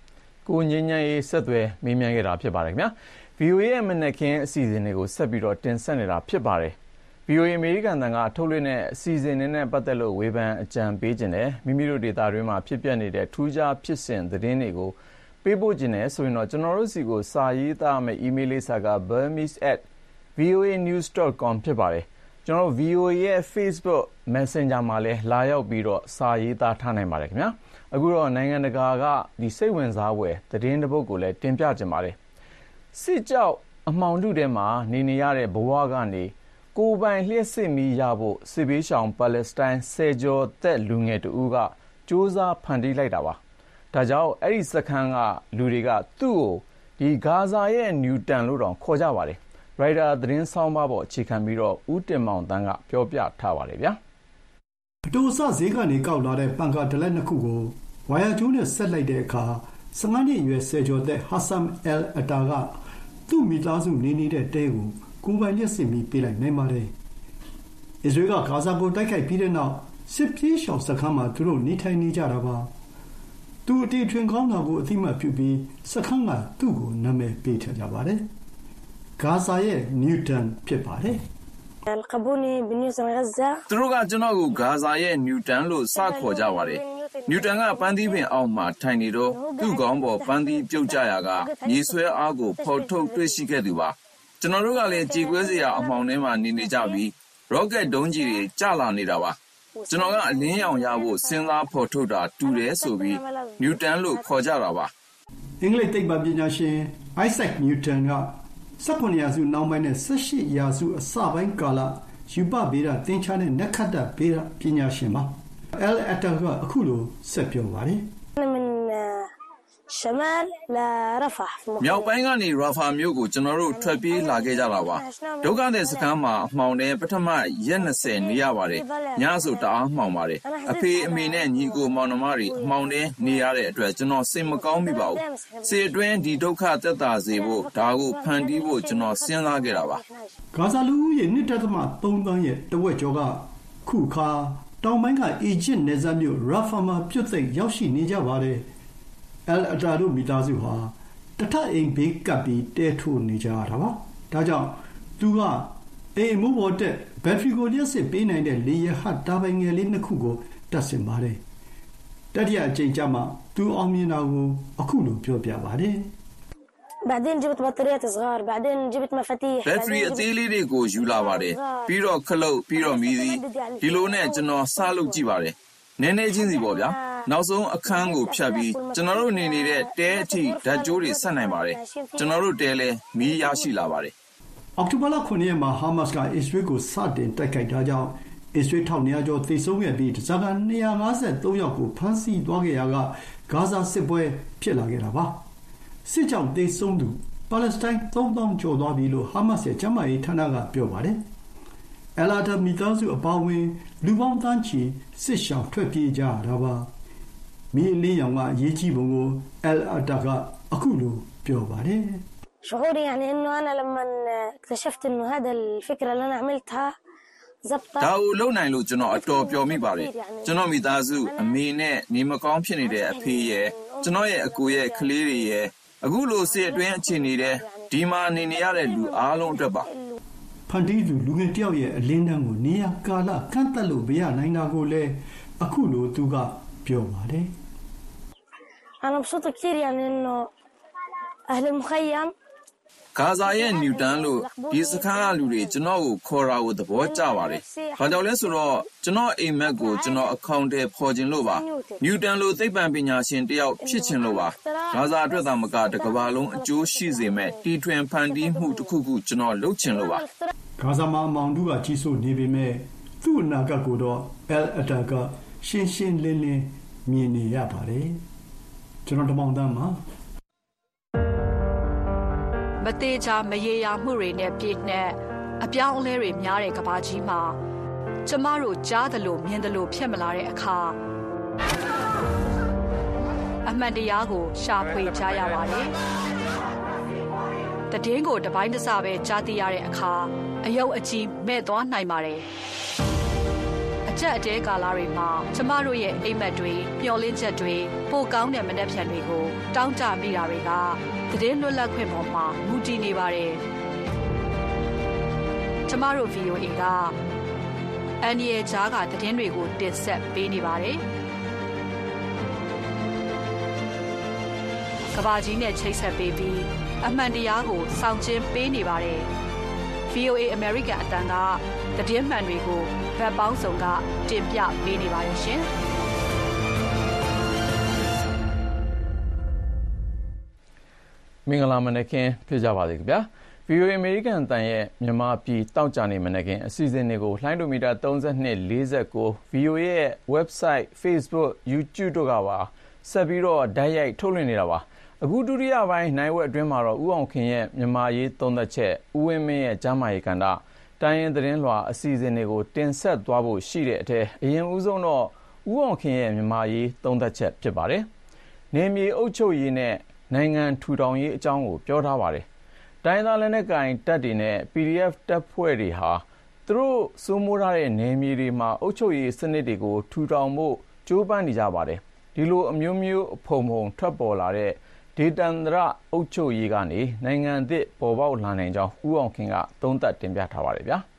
ကိုငင်းငင်းရေးဆက်သွယ်မေးမြန်းခဲ့တာဖြစ်ပါတယ်ခင်ဗျာ ဗွီအိုအေ ရဲ့မနက်ခင်းအစီအစဉ်တွေကိုဆက်ပြီးတော့တင်ဆက်နေတာဖြစ်ပါတယ် ဗွီအိုအေ အမေရိကန်တန်ကထုတ်လွှင့်တဲ့အစီအစဉ်တွေနဲ့ပတ်သက်လို့ဝေဖန်အကြံပေးခြင်းနဲ့မိမိတို့ဒေတာတွေမှာဖြစ်ပျက်နေတဲ့ထူးခြားဖြစ်စဉ်သတင်းတွေကိုပေးပို့ခြင်းနဲ့ဆိုရင်တော့ကျွန်တော်တို့စီကိုစာရေးသားမယ့် email လိပ်စာက burmese at voa news dot com ဖြစ်ပါတယ်ကျွန်တော် ဗွီအိုအေ ရဲ့ Facebook Messenger မှာလည်းလာရောက်ပြီးတော့စာရေးသားထားနိုင်ပါတယ်ခင်ဗျာအခုတော့နိုင်ငံတကာကဒီစိတ်ဝင်စားဖွယ်သတင်းတစ်ပုဒ်ကိုလည်းတင်ပြခြင်းပါတယ်စစ်ကြောက်အမှောင်ထုထဲမှာနေနေရတဲ့ဘဝကနေကိုယ်ပိုင်လျှက်စစ်မီးရဖို့စစ်ဘေးရှောင်ပါလက်စတိုင်းဆယ်ကျော်သက်လူငယ်တူကစ조사ဖန်တီးလိုက်တာပါဒါကြောင့်အဲ့ဒီစခန်းကလူတွေကသူ့ကိုဒီဂါဇာရဲ့နျူတန်လို့တောင်ခေါ်ကြပါတယ်ရိုက်တာသတင်းဆောင်ပါပေါ်အခြေခံပြီးတော့ဦးတင်မောင်တန်းကပြောပြထားပါတယ်ဗျာအတူအဆဈေးကနေကောက်လာတဲ့ပန်ကာဒလက်နှစ်ခုကိုဝါယာကျိုးနဲ့ဆက်လိုက်တဲ့အခါဆယ်ငါးနှစ်အရွယ်ဆယ်ကျော်သက်ဟာဆမ်အယ်အတာကသူ့မိသားစုနေနေတဲ့တဲကိုကိုယ်ပိုင်လျှက်စစ်မီးပေးလိုက်နိုင်ပါတယ်အစ္စရေးကဂါဇာကိုတိုက်ခိုက်ပြီးတဲ့နောက်စစ်ပြေးရှောင်စခန်းမှာသူတို့နေထိုင်နေကြတာပါသူအတီထွင်ကောင်းတာကိုအသိမှတ်ပြုပြီးစခန်းကသူ့ကိုနာမည်ပေးထားကြပါတယ်ဂါဇာရဲ့နျူတန်ဖြစ်ပါတယ်သူတို့ကကျွန်တော်ကိုဂါဇာရဲ့နျူတန်လို့စခေါ်ကြပါတယ်နျူတန်ကပန်းသီးပင်အောက်မှာထိုင်နေတော့သူ့ခေါင်းပေါ်ပန်းသီးပြုတ်ကြရကမြေဆွဲအားကိုဖော်ထုတ်တွေ့ရှိခဲ့သူပါကျွန်တော်တို့ကလည်းကြေကွဲစရာအမှောင်ထဲမှာနေနေကြပြီးရော့ကက်ဒုံးကြီးတွေကျလာနေတာပါကျွန်တော်ကအလင်းရောင်ရဖို့စဉ်းစားဖော်ထုတ်တာတူတယ်ဆိုပြီးနျူတန်လို့ခေါ်ကြတာပါအင်္ဂလိပ်သိပ္ပံပညာရှင်အိုက်ဇက်နျူတန်ကဆယ့်ခုနှစ်ရာစုနောက်ပိုင်းနဲ့ဆယ့်ရှစ်ရာစုအစပိုင်းကာလယူပဗေဒသင်္ချာနဲ့နက္ခတ္တဗေဒပညာရှင်ပါအယ်အတာကအခုလိုဆက်ပြောပါတယ်မြောက်ပိုင်းကနေရာဖာမြို့ကိုကျွန်တော်တို့ထွက်ပြေးလာခဲ့ကြတာပါဒုက္ခသည်စခန်းမှာအမှောင်ထဲပထမရက်၂၀နေရပါတယ်ညဆိုတအားမှောင်ပါတယ်အဖေအမေနဲ့ညီကိုမောင်နှမတွေအမှောင်ထဲနေရတဲ့အတွက်ကျွန်တော်စိတ်မကောင်းမိပါဘူးစေအတွင်းဒီဒုက္ခသက်သာစေဖို့ဒါကိုဖန်တီးဖို့ကျွန်တော်စဉ်းစားခဲ့တာပါဂါဇာလူဦးရေ ၂.၃ သန်းရဲ့တဝက်ကျော်ကခုခါတောင်ပိုင်းကအီဂျစ်နယ်စပ်မြို့ရာဖာမှာပြုတ်သိမ်းရောက်ရှိနေကြပါတယ်အယ်အတာတို့မိသားစုဟာတထအိမ်ဘေးကပ်ပြီးတဲထိုးနေကြရတာပါဒါကြောင့်သူကအိမ်မိုးပေါ်တက်ဘက်ထရီကိုလျှက်စစ်ပေးနိုင်တဲ့လေယာဉ်ဟတ်တာပိုင်ငယ်လေးနှစ်ခုကိုတပ်ဆင်ပါတယ်တတိယအကြိမ်ကျမှသူအောင်မြင်တာကိုအခုလိုပြောပြပါတယ် بعدين جبت بطاريات صغار بعدين جبت مفاتيح ဘက်ထရီအသေးလေးတွေကိုယူလာပါတယ်ပြီးတော့ခလုတ်ပြီးတော့မီးသီးဒီလိုနဲ့ကျွန်တော်စလုပ်ကြည့်ပါတယ်နည်းနည်းချင်းစီပေါ့ဗျာနောက်ဆုံးအခန်းကိုဖြတ်ပြီးကျွန်တော်တို့နေနေတဲ့တဲအထိဓာတ်ကြိုးတွေဆက်နိုင်ပါတယ်ကျွန်တော်တို့တဲလဲမီးရရှိလာပါတယ်အောက်တိုဘာလခုနှစ်ရက်မှာဟာမတ်စ်ကအစ္စရေးကိုစတင်တိုက်ခိုက်တာကြောင့်အစ္စရေးတစ်ထောင်နှစ်ရာကျော်သေဆုံးခဲ့ပြီးဓားစာခံ၂၅၃ယောက်ကိုဖမ်းဆီးသွားခဲ့ရာကဂါဇာစစ်ပွဲဖြစ်လာခဲ့တာပါစစ်ကြောင့်သေဆုံးသူပါလက်စတိုင်းသုံးသောင်းကျော်သွားပြီလို့ဟာမတ်စ်ရဲ့ကျန်းမာရေးဌာနကပြောပါတယ်အယ်လာတာမိသားစုအပေါင်းဝင်လူပေါင်းသန်းချီစစ်ရှောင်ထွက်ပြေးကြရတာပါမီးအလင်းရောင်ကအရေးကြီးပုံကိုအယ်အတာကအခုလိုပြောပါတယ် شعوري يعني انه انا لما اكتشفت انه هذا الفكره اللي انا عملتها زبطه ဒါကိုလုံနိုင်လို့ကျွန်တော်အတော်ပျော်မိပါတယ်ကျွန်တော်မိသားစုအမေနဲ့နေမကောင်းဖြစ်နေတဲ့အဖေရဲ့ကျွန်တော်ရဲ့အကိုရဲ့ကလေးတွေရဲ့အခုလိုစစ်အတွင်းအခြေနေတဲ့ဒီမှာနေနေရတဲ့လူအားလုံးအတွက်ပါဖန်တီးသူလူငယ်တယောက်ရဲ့အလင်းတန်းကိုနေရာကာလကန့်သက်လို့မရနိုင်တာကိုလည်းအခုလိုသူကပြောပါတယ် انا مبسوطه كثير يعني انه اهل المخيم ဂါဇာရဲ့နျူတန်လို့ဒီစခန်းကလူတွေကျွန်တော်ကိုခေါ်တာကိုသဘောကျပါတယ်။ဘာကြောင့်လဲဆိုတော့ကျွန်တော်အိမ်မက်ကိုကျွန်တော်အကောင့်ထဲပေါ်ခြင်းလို့ပါ။နျူတန်လို့သိပ္ပံပညာရှင်တယောက်ဖြစ်ခြင်းလို့ပါ။ဂါဇာအတွက်သာမကတကမ္ဘာလုံးအကျိုးရှိစေမဲ့တီထွင်ဖန်တီးမှုတစ်ခုခုကျွန်တော်လုပ်ခြင်းလို့ပါ။ဂါဇာမှာအမောင်တို့ကကြီးစိုးနေပေမဲ့သူ့အနာဂတ်ကိုတော့အယ်အတာကရှင်းရှင်းလင်းလင်းမြင်နေရပါတယ်။ကျွန်တော်တမောင်တန်းမှာမသေးချာမရေရာမှုတွေနဲ့ပြည့်နှက်အပြောင်းအလဲတွေများတဲ့ကဘာကြီးမှာကျမတို့ကြားသလိုမြင်သလိုဖြစ်မလာတဲ့အခါအမှန်တရားကိုရှာဖွေကြရပါတယ်။တည်င်းကိုတပိုင်းတစပဲကြားသိရတဲ့အခါအယုတ်အကြီးမဲ့သွားနိုင်ပါတယ်။အကြက်အတဲကာလတွေမှာကျမတို့ရဲ့အိမ်မက်တွေမျှော်လင့်ချက်တွေပိုကောင်းတဲ့မနှက်ဖြန်တွေကိုတောင်းတမိတာတွေကသတင်းလွတ်လပ်ခွင့်ပေါ်မှာမူတည်နေပါတယ်ကျမတို့ ဗီအိုအေ ကအန်ဒီရဲ့ကြားကသတင်းတွေကိုတင်ဆက်ပေးနေပါတယ်ကဘာကြီးနဲ့ချိတ်ဆက်ပေးပြီးအမှန်တရားကိုစောင့်ကျဉ်ပေးနေပါတယ်ဗီအိုအေ American အတန်ကသတင်းမှန်တွေကိုဗတ်ပေါင်းစုံကတင်ပြပေးနေပါတယ်ရှင်မင်္ဂလာမနက်ခင်းဖြစ်ကြပါစေခင်ဗျာ ဗီအိုအေ American အတန်ရဲ့မြန်မာပြည်တောက်ကြနေမနက်ခင်းအစီအစဉ်တွေကိုလှိုင်းဒိုမီတာသုံး၂ ၄၉ ဗီအိုအေ ရဲ့ website Facebook YouTube တို့ကပါဆက်ပြီးတော့ဓာတ်ရိုက်ထုတ်လွှင့်နေတာပါအခုဒုတိယပိုင်းနိုင်ဝက်အတွင်းမှာတော့ဦးအောင်ခင်ရဲ့မြန်မာရေးသုံးသက်ချက်ဦးဝင်းမင်းရဲ့ကျမ်းမာရေးကဏ္ဍတိုင်းရင်သတင်းလွှာအစီအစဉ်တွေကိုတင်ဆက်သွားဖို့ရှိတဲ့အထက်အရင်ဦးဆုံးတော့ဦးအောင်ခင်ရဲ့မြန်မာရေးသုံးသက်ချက်ဖြစ်ပါတယ်နေမြေအုပ်ချုပ်ရေးနဲ့နိုင်ငံထူထောင်ရေးအကြောင်းကိုပြောထားပါတယ်တိုင်းသားလက်နက်ကိုင်တပ်တွေနဲ့ ပီ ဒီ အက်ဖ် တပ်ဖွဲ့တွေဟာသူတို့စိုးမိုးထားတဲ့နယ်မြေတွေမှာအုပ်ချုပ်ရေးစနစ်တွေကိုထူထောင်ဖို့ကြိုးပမ်းနေကြပါတယ်ဒီလိုအမျိုးမျိုးအဖုံဖုံထွက်ပေါ်လာတဲ့ဒေသန္တရအုပ်ချုပ်ရေးကနေနိုင်ငံအသစ်ပေါ်ပေါက်လာနိုင်ကြောင်းဦးအောင်ခင်ကသုံးသပ်တင်ပြထားပါတယ်ဗျာ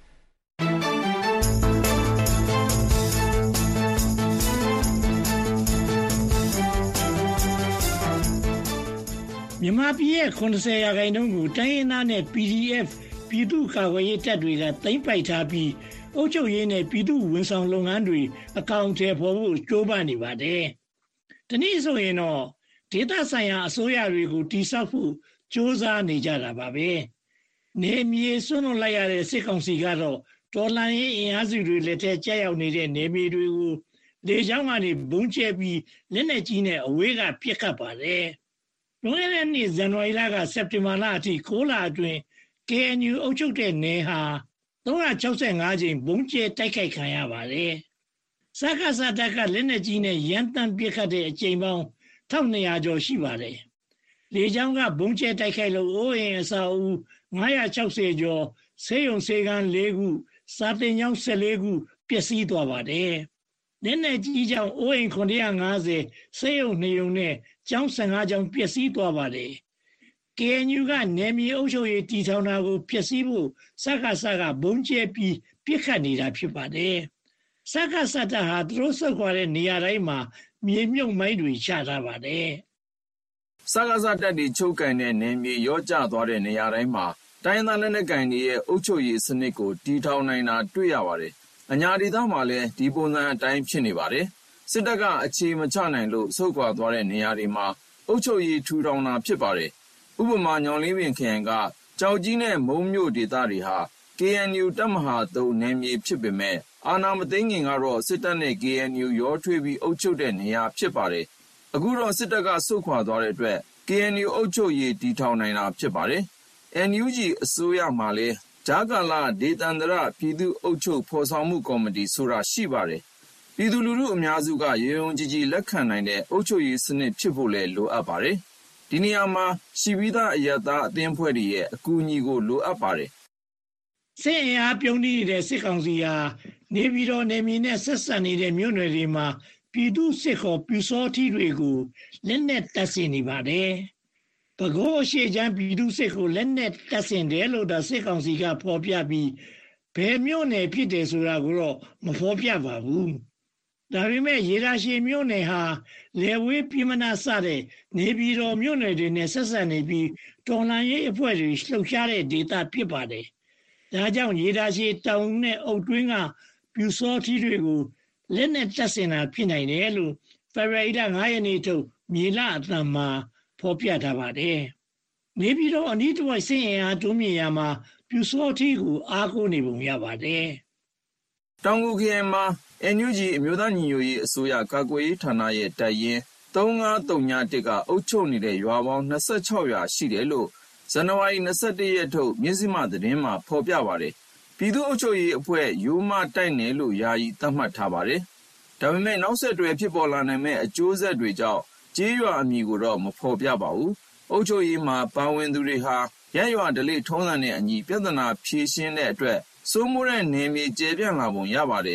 မြန်မာပြည်ရဲ့၇၀ရာခိုင်နှုန်းကိုတိုင်းရင်းသားနဲ့ ပီ ဒီ အက်ဖ် ပြည်သူ့ကာကွယ်ရေးတပ်တွေကသိမ်းပိုက်ထားပြီးအုပ်ချုပ်ရေးနဲ့ပြည်သူ့ဝန်ဆောင်လုပ်ငန်းတွေအကောင်အထည်ဖော်ဖို့ကြိုးပမ်းနေပါတယ်။ဒီနေ့ဆိုရင်တော့ဒေသဆိုင်ရာအစိုးရတွေကိုတိစောက်ဖို့ကြိုးစားနေကြတာပါပဲ။နေမြေစွန့်လွတ်လိုက်ရတဲ့စစ်ကောင်စီကတော့တော်လှန်ရေးအင်အားစုတွေလက်ထက်ကျရောက်နေတဲ့နေမြေတွေကိုလေကြောင်းကနေဘုံကျဲပြီးလက်နက်ကြီးနဲ့အဝေးကပစ်ခတ်ပါတယ်။လွန်ခဲ့တဲ့နှစ်ဇန်နဝါရီလကစက်တင်ဘာလအထိ၉လအတွင်း ကေအန်ယူ အုပ်ချုပ်တဲ့နယ်ဟာသုံးရာ၆၅ကြိမ်ဘုံကျဲတိုက်ခိုက်ခံရပါတယ်။စက္ကစတပ်ကလက်နက်ကြီးနဲ့ရန်တမ်းပစ်ခတ်တဲ့အကြိမ်ပေါင်း၁၂၀၀ကျော်ရှိပါတယ်။လေကြောင်းကဘုံကျဲတိုက်ခိုက်လို့အိုးအိမ်အဆောက်အဦ၅၆၀ကျော်ဆေးရုံဆေးခန်း၄ခုစာသင်ကျောင်း၁၄ခုပျက်စီးသွားပါတယ်။လက်နက်ကြီးကြောင့်အိုးအိမ်၇၅၀ဆေးရုံ၂ရုံနဲ့ကျောင်း၁၅ကျောင်းပျက်စီးသွားပါတယ်။ ကေအန်ယူ ကနယ်မြေအုပ်ချုပ်ရေးတည်ထောင်တာကိုဖျက်ဆီးဖို့စက္ကစကဘုံကျဲပြီးပြစ်ခတ်နေတာဖြစ်ပါတယ်။စက္ကစတပ်ဟာသူတို့ဆုတ်ခွာတဲ့နေရာတိုင်းမှာမြေမြုပ်မိုင်းတွေချထားပါတယ်။စက္ကစတပ်တွေချုပ်ကင်တဲ့နယ်မြေရောကျသွားတဲ့နေရာတိုင်းမှာတိုင်းသားလက်နက်ကိုင်တွေရဲ့အုပ်ချုပ်ရေးစနစ်ကိုတည်ထောင်နိုင်တာတွေ့ရပါတယ်။အညာဒေသမှာလည်းဒီပုံစံအတိုင်းဖြစ်နေပါတယ်။စစ်တပ်ကအခြေမချနိုင်လို့ဆုတ်ခွာသွားတဲ့နေရာတွေမှာအုပ်ချုပ်ရေးထူထောင်တာဖြစ်ပါတယ်။ဥပမာညောင်လေးပင်ခရိုင်ကကြောက်ကြီးနဲ့မုံမြို့ဒေသတွေဟာ ကေအန်ယူ တပ်မဟာသုံးနယ်မြေဖြစ်ပေမဲ့အာဏာမသိမ်းခင်ကတော့စစ်တပ်နဲ့ ကေအန်ယူ ရောထွေးပြီးအုပ်ချုပ်တဲ့နေရာဖြစ်ပါတယ်။အခုတော့စစ်တပ်ကဆုတ်ခွာသွားတဲ့အတွက် ကေအန်ယူ အုပ်ချုပ်ရေးတည်ထောင်နိုင်တာဖြစ်ပါတယ်။ အန် ယူ ဂျီ အစိုးရမှာလည်းကြားကာလဒေသန္တရပြည်သူ့အုပ်ချုပ်ဖော်ဆောင်မှုကော်မတီဆိုတာရှိပါတယ်။ပြည်သူလူထုအများစုကရေရုံကြည်ကြည်လက်ခံနိုင်တဲ့အုပ်ချုပ်ရေးစနစ်ဖြစ်ဖို့လည်းလိုအပ်ပါတယ်။ဒီနေရာမှာရှိပြီးသားအရပ်သားအသင်းဖွဲ့တွေရဲ့အကူအညီကိုလိုအပ်ပါတယ်။စစ်အင်အားပြုံးနေတဲ့စစ်ကောင်စီဟာနေပြည်တော်နယ်မြေနဲ့ဆက်ဆံနေတဲ့မြို့နယ်တွေမှာပြည်သူ့စစ်ခေါ်ပြူစောထီးတွေကိုလက်နက်တပ်ဆင်နေပါတယ်။ပဲခူးအရှေ့ချမ်းပြည်သူ့စစ်ကိုလက်နက်တပ်ဆင်တယ်လို့ဒါစစ်ကောင်စီကဖော်ပြပြီးဘယ်မြို့နယ်ဖြစ်တယ်ဆိုတာကိုတော့မဖော်ပြပါဘူး။ဒါပေမဲ့ရေဒါရှည်မြို့နယ်ဟာလေဝေးပြည်မနာစတဲ့နေပြည်တော်မြို့နယ်တွေနဲ့ဆက်ဆံနေပြီးတော်လှန်ရေးအဖွဲ့တွေလှုပ်ရှားတဲ့ဒေသဖြစ်ပါတယ်။ဒါကြောင့်ရေဒါရှည်တောင်နဲ့အုတ်တွင်းကပြူစောထီးတွေကိုလက်နက်တပ်ဆင်တာဖြစ်နိုင်တယ်လို့ဖေဖော်ဝါရီလ၅ရက်နေ့ထုတ်မြေလအသံမှာဖော်ပြထားပါတယ်။နေပြည်တော်အနီးတစ်ဝိုက်စစ်အင်အားတိုးမြင့်ရမှာပြူစောထီးကိုအားကိုးနေပုံရပါတယ်။တောင်ကိုခရိုင်မှာ အန် ယူ ဂျီ အမျိုးသားညီညွတ်ရေးအစိုးရကာကွယ်ရေးဌာနရဲ့တပ်ရင်းသုံး၅၃၁ကအုပ်ချုပ်နေတဲ့ရွာပေါင်း၂၆ရွာရှိတယ်လို့ဇန်နဝါရီ၂၁ရက်ထုတ်မြစည်းမသတင်းမှာဖော်ပြပါတယ်။ပြည်သူ့အုပ်ချုပ်ရေးအဖွဲ့ရိုးမတိုက်နယ်လို့ယာယီသတ်မှတ်ထားပါတယ်။ဒါပေမဲ့နောက်ဆက်တွဲဖြစ်ပေါ်လာနိုင်မဲ့အကျိုးဆက်တွေကြောင့်ကျေးရွာအမည်ကိုတော့မဖော်ပြပါဘူး။အုပ်ချုပ်ရေးမှာပါဝင်သူတွေဟာရပ်ရွာဓလေ့ထုံးစံနဲ့အညီပြဿနာဖြေရှင်းတဲ့အတွက်စိုးမိုးတဲ့နယ်မြေကျယ်ပြန့်လာပုံရပါတယ်။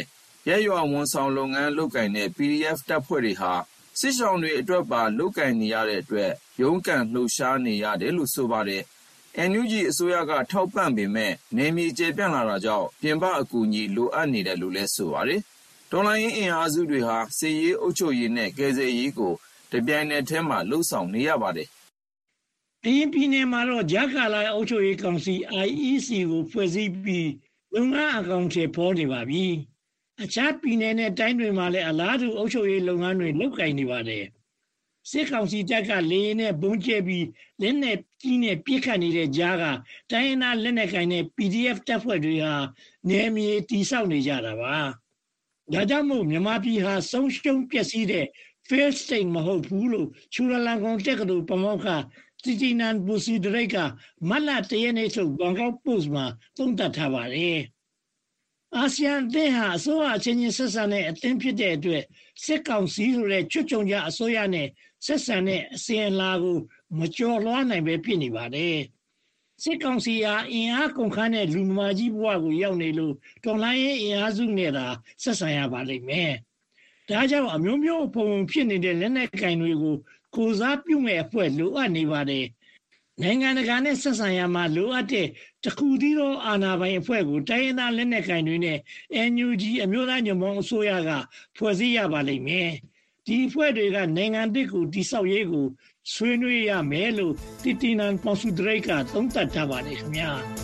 ရက်ရွာဝန်ဆောင်လုပ်ငန်းလုပ်ကိုင်တဲ့ ပီ ဒီ အက်ဖ် တပ်ဖွဲ့တွေဟာစစ်ရှောင်တွေအတွက်ပါလုပ်ကိုင်နေရတဲ့အတွက်ရုန်းကန်လှုပ်ရှားနေရတယ်လို့ဆိုပါတယ်။ အန် ယူ ဂျီ အစိုးရကထောက်ပံ့ပေမဲ့နယ်မြေကျယ်ပြန့်လာတာကြောင့်ပြင်ပအကူအညီလိုအပ်နေတယ်လို့လည်းဆိုပါတယ်။တော်လှန်ရေးအင်အားစုတွေဟာစစ်ရေးအုပ်ချုပ်ရေးနဲ့ကယ်ဆယ်ရေးကိုတပြိုင်နက်တည်းမှာလှုပ်ဆောင်နေရပါတယ်။ကရင်ပြည်နယ်မှာတော့ကြားကာလအုပ်ချုပ်ရေးကောင်စီ အိုင် အီ စီ ကိုဖွဲ့စည်းပြီးလုပ်ငန်းအကောင်အထည်ဖော်နေပါပြီ။အခြားပြည်နယ်နဲ့တိုင်းတွေမှာလည်းအလားတူအုပ်ချုပ်ရေးလုပ်ငန်းတွေလုပ်ကိုင်နေပါတယ်။စစ်ကောင်စီတပ်ကလေယာဉ်နဲ့ပုံကျဲပြီးလက်နက်ကြီးနဲ့ပစ်ခတ်နေတဲ့ကြားကတိုင်းရင်းသားလက်နက်ကိုင်တဲ့ ပီ ဒီ အက်ဖ် တပ်ဖွဲ့တွေဟာနယ်မြေတည်ဆောက်နေကြတာပါ။ဒါကြောင့်မို့မြန်မာပြည်ဟာဆုံးရှုံးပျက်စီးတဲ့ failed state မဟုတ်ဘူးလို့ချူလာလန်ကုန်တက္ကသိုလ်ပမောက္ခတီတီနန်ဘူစီဒရိတ်ကမတ်လတရက်နေ့ထုတ်ဘန်ကောက်ပို့စ်မှာသုံးသပ်ထားပါတယ်။အာဆီယံအသင်းဟာအစိုးရအချင်းချင်းဆက်ဆံတဲ့အသင်းဖြစ်တဲ့အတွက်စစ်ကောင်စီဆိုတဲ့ချွတ်ချုံကြအစိုးရနဲ့ဆက်ဆံတဲ့အစဉ်အလာကိုမကျော်လွှားနိုင်ပဲဖြစ်နေပါတယ်။စစ်ကောင်စီဟာအင်အားကုန်ခန်းတဲ့လူမမာကြီးဘဝကိုရောက်နေလို့တော်လှန်ရေးအင်အားစုနဲ့သာဆက်ဆံရပါလိမ့်မယ်။ဒါကြောင့်အမျိုးမျိုးပုံဖြစ်နေတဲ့လက်နက်ကင်တွေကိုကိုစားပြုမဲ့အဖွဲ့လိုအပ်နေပါတယ်။နိုင်ငံတကာနဲ့ဆက်ဆံရမှာလိုအပ်တဲ့တခုတည်းသောအာဏာပိုင်အဖွဲ့ကိုတိုင်းရင်းသားလက်နက်ကင်တွေနဲ့ အန် ယူ ဂျီ အမျိုးသားညွန့်ပေါင်းအစိုးရကဖွဲ့စည်းရပါလိမ့်မယ်။ဒီအဖွဲ့တွေကနိုင်ငံတစ်ခုတည်ဆောက်ရေးကိုဆွေးနွေးရမယ်လို့တီတီနန်ပေါစုဒရိတ်ကသုံးသပ်ထားပါတယ်ခင်ဗျာ။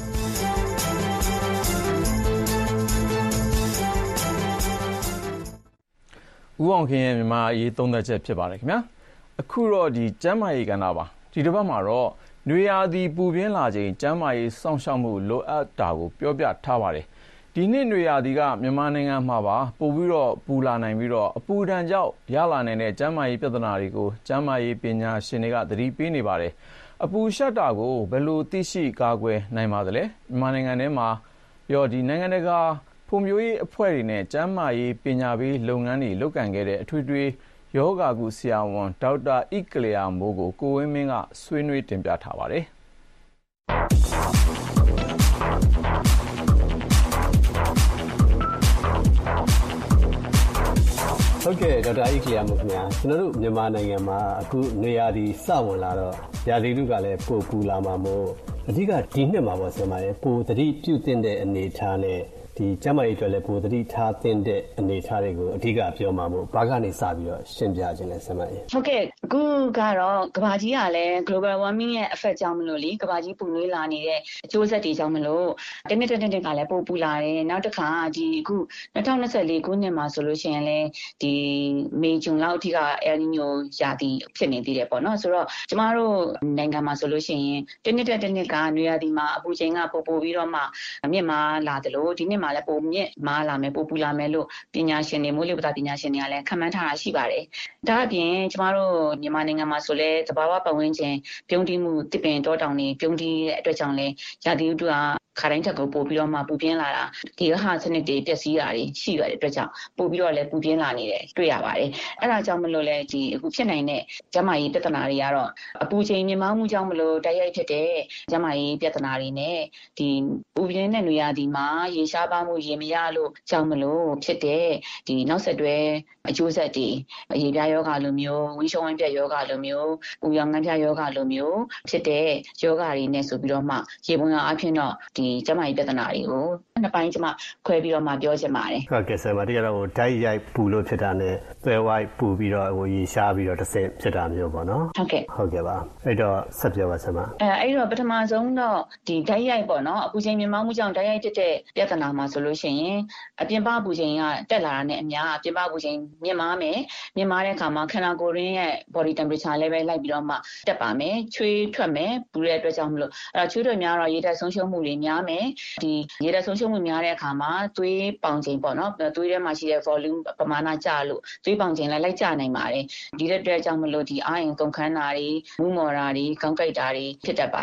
ဦးအောင်ခင်ရဲ့မြန်မာအရေးသုံးသပ်ချက်ဖြစ်ပါတယ်ခင်ဗျာအခုတော့ဒီကျမ်းမာရေးကဏ္ဍပါဒီတစ်ပတ်မှာတော့နွေရာသီပူပြင်းလာချိန်ကျမ်းမာရေးစောင့်ရှောက်မှုလိုအပ်တာကိုပြောပြထားပါတယ်ဒီနှစ်နွေရာသီကမြန်မာနိုင်ငံမှာပါပိုပြီးတော့ပူလာနိုင်ပြီးတော့အပူဒဏ်ကြောင့်ရလာနိုင်တဲ့ကျန်းမာရေးပြဿနာတွေကိုကျန်းမာရေးပညာရှင်တွေကသတိပေးနေပါတယ်အပူရှက်တာကိုဘယ်လိုသိရှိကာကွယ်နိုင်ပါသလဲမြန်မာနိုင်ငံထဲမှာရောဒီနိုင်ငံတကာဖွံ့ဖြိုးရေးအဖွဲ့တွေနဲ့ကျန်းမာရေးပညာပေးလုပ်ငန်းတွေလုပ်ကိုင်ခဲ့တဲ့အထွေထွေယောဂကုဆရာဝန်ဒေါက်တာဣကလျာမိုးကိုကိုဝင်းမင်းကဆွေးနွေးတင်ပြထားပါတယ်ဟုတ်ကဲ့ဒေါက်တာဣကလျာမိုးခင်ဗျာကျွန်တော်တို့မြန်မာနိုင်ငံမှာအခုနေရာဒီစဝင်လာတော့ရာသီဥတုကလည်းပိုပူလာမှာမို့အဓိကဒီနှစ်မှာပေါ့ဆရာမရဲ့ပိုသတိပြုသင့်တဲ့အနေအထားနဲ့ဒီကျန်းမာရေးအတွက်လည်းပိုသတိထားသင့်တဲ့အနေအထားတွေကိုအဓိကပြောမှာမို့ဘာကနေစပြီးတော့ရှင်းပြခြင်းလဲဆရာမရေဟုတ်ကဲ့အခုကတော့ကမ္ဘာကြီးကလည်း global warming ရဲ့ effect ကြောင့်မလို့လေကမ္ဘာကြီးပူနွေးလာနေတဲ့အကျိုးဆက်တွေကြောင့်မလို့တနေ့တနေ့ကလည်းပိုပူလာတယ်နောက်တစ်ခါဒီအခု၂၀၂၄ခုနှစ်မှာဆိုလို့ရှိရင်လည်းဒီမေဂျွန်လောက်အထိက El Niño ရာသီဖြစ်နေသေးတယ်ပေါ့နော်ဆိုတော့ကျမတို့နိုင်ငံမှာဆိုလို့ရှိရင်တနေ့တနေ့ကနွေရာသီမှာအပူချိန်ကပိုပိုပြီးတော့မှမြင့်မားလာတယ်လို့ဒီနှစ်မှာလည်းပိုမြင့်မားလာမယ်ပိုပူလာမယ်လို့ပညာရှင်တွေမိုးလေဝသပညာရှင်တွေကလည်းခန့်မှန်းထားတာရှိပါတယ်ဒါအပြင်ကျမတို့မြန်မာနိုင်ငံမှာဆိုလဲသဘာဝပတ်ဝန်းကျင်ပြုံးတိမှုတစ်ပင်တောတောင်တွေပြုံးတိတဲ့အတွက်ကြောင့်လဲရာသီဥတုကခါတိုင်းတက်ကိုပို့ပြီးတော့မှပူပြင်းလာတာဒီဟာစနစ်တွေပျက်စီးတာတွေရှိရတဲ့အတွက်ကြောင့်ပို့ပြီးတော့လည်းပူပြင်းလာနေတယ်တွေ့ရပါတယ်အဲ့ဒါကြောင့်မလို့လဲဒီအခုဖြစ်နိုင်တဲ့ကျန်းမာရေးပြဿနာတွေကတော့အပူချိန်မြင့်မားမှုကြောင့်မလို့တိုက်ရိုက်ဖြစ်တဲ့ကျန်းမာရေးပြဿနာတွေနဲ့ဒီပူပြင်းတဲ့နေရာဒီမှာရေရှားပါမှုရေမရလို့ကြောင့်မလို့ဖြစ်တဲ့ဒီနောက်ဆက်တွဲအကျိုးဆက်တွေအရေပြားယောဂလိုမျိုးဝင်းရှုံးဝင်းပြက်ယောဂလိုမျိုးပူရောင်ငန်းပြယောဂလိုမျိုးဖြစ်တဲ့ယောဂတွေနဲ့ဆိုပြီးတော့မှရေပုံရောအဖြစ်တော့ဒီကျန်းမာရေးပြဿနာတွေကိုနှစ်ပိုင်းကျမခွဲပြီးတော့မှပြောချင်ပါတယ်ဟုတ်ကဲ့ဆရာမတရားတော့ဟိုဓာတ်ရိုက်ပူလို့ဖြစ်တာနဲ့သွဲဝိုက်ပူပြီးတော့ဟိုရေရှားပြီးတော့တစ်ဆင့်ဖြစ်တာမျိုးပေါ့နော်ဟုတ်ကဲ့ဟုတ်ကဲ့ပါအဲ့တော့ဆက်ပြောပါဆရာမအဲအဲ့တော့ပထမဆုံးတော့ဒီဓာတ်ရိုက်ပေါ့နော်အပူချိန်မြင့်မားမှုကြောင့်ဓာတ်ရိုက်ဖြစ်တဲ့ပြဿနာမှာဆိုလို့ရှိရင်အပြင်ပအပူချိန်ကတက်လာတာနဲ့အများအပြင်ပအပူချိန်မြင့်မားမယ်မြင့်မားတဲ့အခါမှာခန္ဓာကိုယ်ရင်းရဲ့ body temperature level လိုက်ပြီးတော့မှတက်ပါမယ်ချွေးထွက်မယ်ပူတဲ့အတွက်ကြောင့်မလို့အဲ့တော့ချွေးထွက်များတော့ရေဓာတ်ဆုံးရှုံးမှုတွေများမယ်ဒီရေဓာတ်ဆုံးရှုံးမှုများတဲ့အခါမှာသွေးပေါင်ချိန်ပေါ့နော်သွေးထဲမှာရှိတဲ့ volume ပမာဏကျလို့သွေးပေါင်ချိန်လည်းလိုက်ကျနိုင်ပါတယ်ဒီတဲ့အတွက်ကြောင့်မလို့ဒီအာရင်ကုန်ခန်းတာတွေမူးမော်တာတွေကောင်းကိုက်တာတွေဖြစ်တတ်ပါတယ်ဒ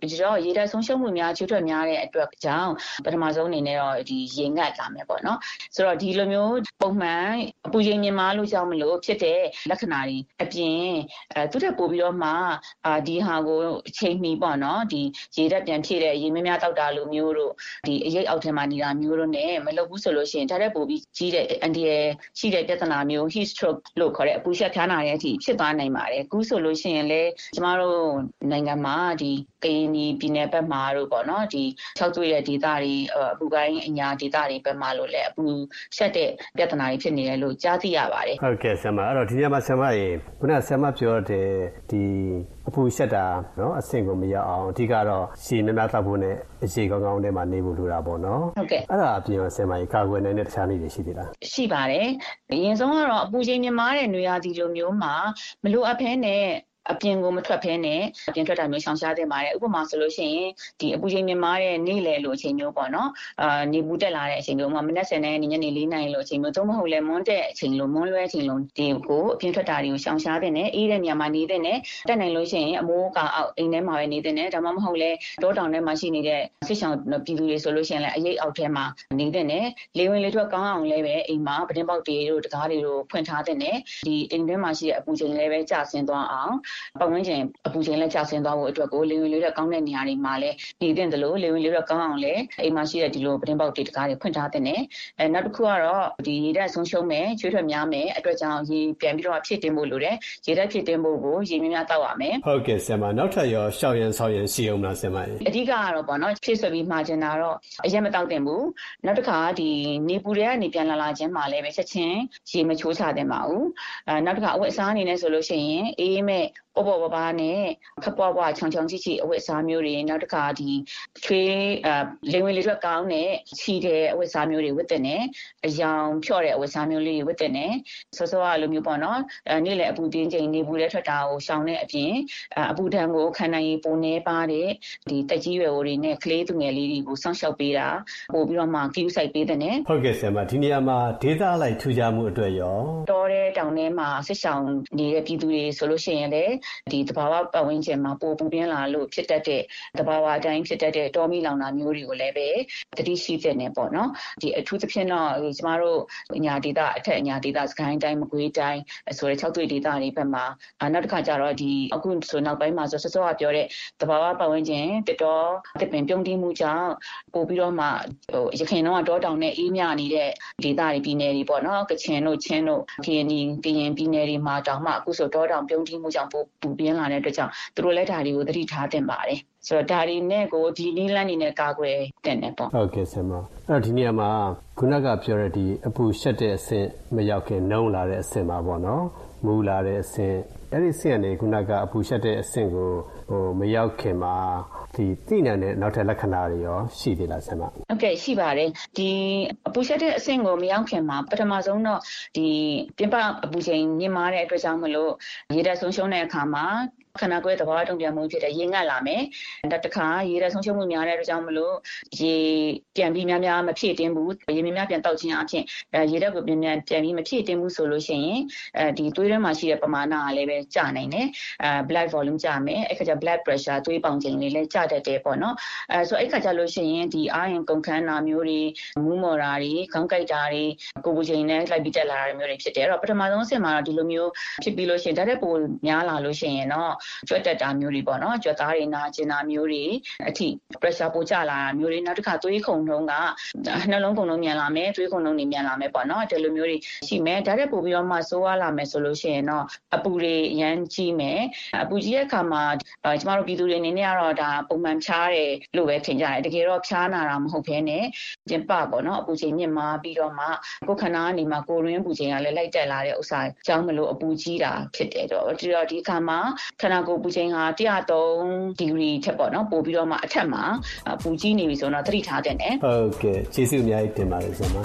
ဒီတော့ရေဓာတ်ဆုံးရှုံးမှုများကျွတ်ထွက်များတဲ့အတွက်ကြောင့်ပထမဆုံးအနေနဲ့တော့ဒီရေငတ်လာမယ်ပေါ့နော်ဆိုတော့ဒီလိုမျိုးပုံမှန်အပူချိန်မြင့်မားလို့ကြောင့်မလို့ဖြစ်တဲ့လက္ခဏာတွေအပြင်အဲသူတက်ပို့ပြီးတော့မှအာဒီဟာကိုအချိန်မီပေါ့နော်ဒီရေဓာတ်ပြန်ဖြည့်တဲ့ရေမများတောက်တာလိုမျိုးတို့ဒီအရိပ်အောက်ထဲမှာနေတာမျိုးတို့ နဲ့မလုပ်ဘူးဆိုလို့ရှိရင်ဒါတက်ပို့ပြီးကြီးတဲ့အန်ဒီရဲ့ရှိတဲ့ပြဿနာမျိုး heat stroke လို့ခေါ်တဲ့အပူရှက်ဖျားနာတဲ့အထိဖြစ်သွားနိုင်ပါတယ်အခုဆိုလို့ရှိရင်လည်းကျမတို့နိုင်ငံမှာဒီကရင်ပြည်နယ်ဘက်မှာတို့ပေါ့နော်ဒီ၆သွေးတဲ့ဒေသတွေအပူပိုင်းအညာဒေသတွေဘက်မှာလို့လည်းအပူရှက်တဲ့ပြဿနာတွေဖြစ်နေတယ်လို့ကြားသိရပါတယ်ဟုတ်ကဲ့ဆရာမအဲ့တော့ဒီညမှာဆရာမရေခုနဆရာမပြောတဲ့ဒီအပူရှက်တာเนาะအဆင့်ကိုမရောက်အောင်အဓိကတော့ရှည်များများတောက်ဖို့နဲ့အခြေကောင်းကောင်းထဲမှာနေဖို့လိုတာပေါ့နော်ဟုတ်ကဲ့အဲ့ဒါအပြင်ဆရာမရေကာကွယ်နိုင်တဲ့တခြားနည်းတွေရှိသေးလားရှိပါတယ်အရင်ဆုံးကတော့အပူချိန်မြင့်မားတဲ့နွေရာသီလိုမျိုးမှာမလိုအပ်ဖဲနဲ့အပြင်ကိုမထွက်ဖဲနဲ့အပြင်ထွက်တာမျိုးရှောင်ရှားသင့်ပါတယ်ဥပမာဆိုလို့ရှိရင်ဒီအပူချိန်မြင့်မားတဲ့နေ့လယ်လိုအချိန်မျိုးပေါ့နော်အာနေပူတက်လာတဲ့အချိန်မျိုးမှာမနက်ဆယ်နာရီညနေလေးနာရီလိုအချိန်မျိုးသို့မဟုတ်လည်းမွန်းတဲ့အချိန်လိုမွန်းလွဲအချိန်လိုဒီကိုအပြင်ထွက်တာတွေကိုရှောင်ရှားသင့်တယ်အေးတဲ့နေရာမှာနေတဲ့နဲ့တက်နိုင်လို့ရှိရင်အမိုးကာအောက်အိမ်ထဲမှာပဲနေတဲ့နဲ့ဒါမှမဟုတ်လည်းတောတောင်ထဲမှာရှိနေတဲ့စစ်ဆောင်ပြည်သူတွေဆိုလို့ရှိရင်လည်းအရိပ်အောက်ထဲမှာနေတဲ့နဲ့လေဝင်လေထွက်ကောင်းအောင်လည်းပဲအိမ်မှာပတင်းပေါက်တွေတို့တကားတွေတို့ဖွင့်ထားတဲ့နဲ့ဒီအိမ်ထဲမှာရှိတဲ့အပူချိန်လည်းပဲကျဆင်းသွားအောင်ပတ်ဝန်းကျင်အပူချိန်လည်းကျဆင်းသွားဖို့အတွက်ကိုလေဝင်လေထွက်ကောင်းတဲ့နေရာတွေမှာလည်းနေသင့်တယ်လို့လေဝင်လေထွက်ကောင်းအောင်လည်းအိမ်မှာရှိတဲ့ဒီလိုပတင်းပေါက်တွေတကားတွေဖွင့်ထားတဲ့နဲ့အဲနောက်တစ်ခုကတော့ဒီရေဓာတ်ဆုံးရှုံးမယ်ချွေးထွက်များမယ်အတွက်ကြောင့်ရေပြန်ပြီးတော့ဖြည့်တင်းဖို့လိုတယ်ရေဓာတ်ဖြည့်တင်းဖို့ကိုရေများများတောက်ရမယ်ဟုတ်ကဲ့ဆရာမနောက်ထပ်ရောရှောက်ရန်ဆောက်ရန်ရှိအောင်လားဆရာမအဓိကကတော့ပေါ့နော်ဖြည့်ဆွပြီးမှာကျင်တာတော့အရက်မတောက်တင်ဘူးနောက်တစ်ခါဒီနေပူတွေကနေပြန်လာလာခြင်းမှာလည်းပဲချက်ချင်းရေမချိုးချတင်ပါဘူးအဲနောက်တစ်ခါအဝတ်အစားအနေနဲ့ဆိုလို့ရှိရင်အေးမဲ့ပေါ်ပေါ်ပါပါနဲ့ခပ်ပွားပွားချောင်ချောင်ချိချိအဝတ်အစားမျိုးတွေနောက်တစ်ခါဒီချွေးအဲလေဝင်လေထွက်ကောင်းတဲ့ချီတဲ့အဝတ်အစားမျိုးတွေဝတ်တဲ့နဲ့အယောင်ဖြော့တဲ့အဝတ်အစားမျိုးလေးတွေဝတ်တဲ့နဲ့စောစောကလိုမျိုးပေါ့နော်အဲနေ့လေအပူတင်းချိန်နေပူတဲ့ထွက်တာကိုရှောင်တဲ့အပြင်အပူဒဏ်ကိုခံနိုင်ရင်ပုံနေပါတဲ့ဒီတက်ကြီးရွယ်တွေနဲ့ကလေးသူငယ်လေးတွေကိုစောင့်ရှောက်ပေးတာပို့ပြီးတော့မှကီးဆိုင်ပေးတဲ့နဲ့ဟုတ်ကဲ့ဆရာမဒီနေရာမှာဒေသလိုက်ထူးခြားမှုအတွက်ရောတော်တဲ့တောင်ထဲမှာစစ်ဆောင်နေတဲ့ပြည်သူတွေဆိုလို့ရှိရင်လည်းဒီတဘာဝပတ်ဝန်းကျင်မှာပိုပူပြင်းလာလို့ဖြစ်တတ်တဲ့တဘာဝအတိုင်းဖြစ်တတ်တဲ့တောမီလောင်တာမျိုးတွေကိုလည်းပဲတတိရှိတဲ့နေပေါ့နော်ဒီအထူးသဖြင့်တော့ကျမတို့အညာဒေသအထက်အညာဒေသစကိုင်းတိုင်းမကွေးတိုင်းဆိုတဲ့၆သွေးဒေသတွေဘက်မှာနောက်တစ်ခါကျတော့ဒီအခုဆိုနောက်ပိုင်းမှာဆိုစောစောကပြောတဲ့တဘာဝပတ်ဝန်းကျင်တတော်တစ်ပင်ပြုံးတီးမှုကြောင့်ပို့ပြီးတော့မှဟိုရခိုင်တော့တောတောင်နဲ့အေးမြနေတဲ့ဒေသတွေပြည်နယ်တွေပေါ့နော်ကချင်တို့ချင်းတို့ကရင်ကရင်ပြည်နယ်တွေမှာတောင်မှအခုဆိုတောတောင်ပြုံးတီးမှုကြောင့်ပိုပူပြင်းလာတဲ့အတွက်ကြောင့်သူတို့လည်းဒါတွေကိုသတိထားသင့်ပါတယ်ဆိုတော့ဒါတွေနဲ့ကိုဒီနည်းလမ်းတွေနဲ့ကာကွယ်တင်တယ်ပေါ့ဟုတ်ကဲ့ဆရာမအဲ့တော့ဒီနေရာမှာခုနကပြောတဲ့ဒီအပူရှက်တဲ့အဆင့်မရောက်ခင်နှုံးလာတဲ့အဆင့်ပါပေါ့နော်မူလာတဲ့အဆင့်အဲ့ဒီအဆင့်ကနေခုနကအပူရှက်တဲ့အဆင့်ကိုဟိုမရောက်ခင်မှာဒီသိနိုင်တဲ့နောက်ထပ်လက္ခဏာတွေရောရှိသေးလားဆရာမဟုတ်ကဲ့ရှိပါတယ်ဒီအပူရှက်တဲ့အဆင့်ကိုမရောက်ခင်မှာပထမဆုံးတော့ဒီပြင်ပအပူချိန်မြင့်မားတဲ့အတွက်ကြောင့်မလို့ရေဓာတ်ဆုံးရှုံးတဲ့အခါမှာခန္ဓာကိုယ်ရဲ့သဘာဝတုံ့ပြန်မှုဖြစ်တဲ့ရေငတ်လာမယ်။နောက်တစ်ခါရေဓာတ်ဆုံးရှုံးမှုများတဲ့အတွက်ကြောင့်မလို့ရေပြန်ပြီးများများမဖြည့်တင်းဘူး။ရေများများပြန်တောက်ခြင်းအပြင်ရေဓာတ်ကိုပြန်ပြန်ပြန်ပြီးမဖြည့်တင်းဘူးဆိုလို့ရှိရင်အဲဒီသွေးထဲမှာရှိတဲ့ပမာဏကလည်းပဲကျနိုင်တယ်။အဲ blood volume ကျမယ်။အဲ့ခါကျ blood pressure သွေးပေါင်ချိန်လေးလည်းကျတတ်တယ်ပေါ့နော်။အဲဆိုအဲ့ခါကျလို့ရှိရင်ဒီအာရုံကုန်ခန်းနာမျိုးတွေမူးမော်တာတွေခေါင်းကိုက်တာတွေကိုယ်ပူချိန်နဲ့လိုက်ပြီးတက်လာတာမျိုးတွေဖြစ်တယ်။အဲ့တော့ပထမဆုံးအဆင့်မှာတော့ဒီလိုမျိုးဖြစ်ပြီးလို့ရှိရင်ဒါတဲ့ပိုများလာလို့ရှိရင်တော့ကျွတ်တက်တာမျိုးတွေပေါ့နော်ကျွတ်သားတွေနာကျင်တာမျိုးတွေအထိ pressure ပိုကျလာတာမျိုးတွေနောက်တစ်ခါသွေးခုန်နှုန်းကနှလုံးခုန်နှုန်းမြန်လာမယ်သွေးခုန်နှုန်းတွေမြန်လာမယ်ပေါ့နော်ဒီလိုမျိုးတွေရှိမယ်ဒါတဲ့ပို့ပြီးတော့မှဆိုးရလာမယ်ဆိုလို့ရှိရင်တော့အပူတွေရမ်းကြီးမယ်အပူကြီးတဲ့အခါမှာကျမတို့ပြည်သူတွေအနေနဲ့ကတော့ဒါပုံမှန်ဖြားတယ်လို့ပဲထင်ကြတယ်တကယ်တော့ဖြားနာတာမဟုတ်ဘဲနဲ့ကျင်ပပေါ့နော်အပူချိန်မြင့်မာပြီးတော့မှကိုယ်ခန္ဓာကနေမှကိုယ်ရင်းပူချိန်ကလည်းလိုက်တက်လာတဲ့ဥစ္စာကြောင့်မလို့အပူကြီးတာဖြစ်တယ်တော့ဒီတော့ဒီအခါမှာခန္ဓာကိုယ်ပူချိန်ဟာone oh threeဒီဂရီထက်ပေါ့နော်ပို့ပြီးတော့မှအထက်မှာပူကြီးနေပြီဆိုတော့သတိထားတဲ့နဲ့ဟုတ်ကဲ့ကျေးဇူးအများကြီးတင်ပါတယ်ဆရာမ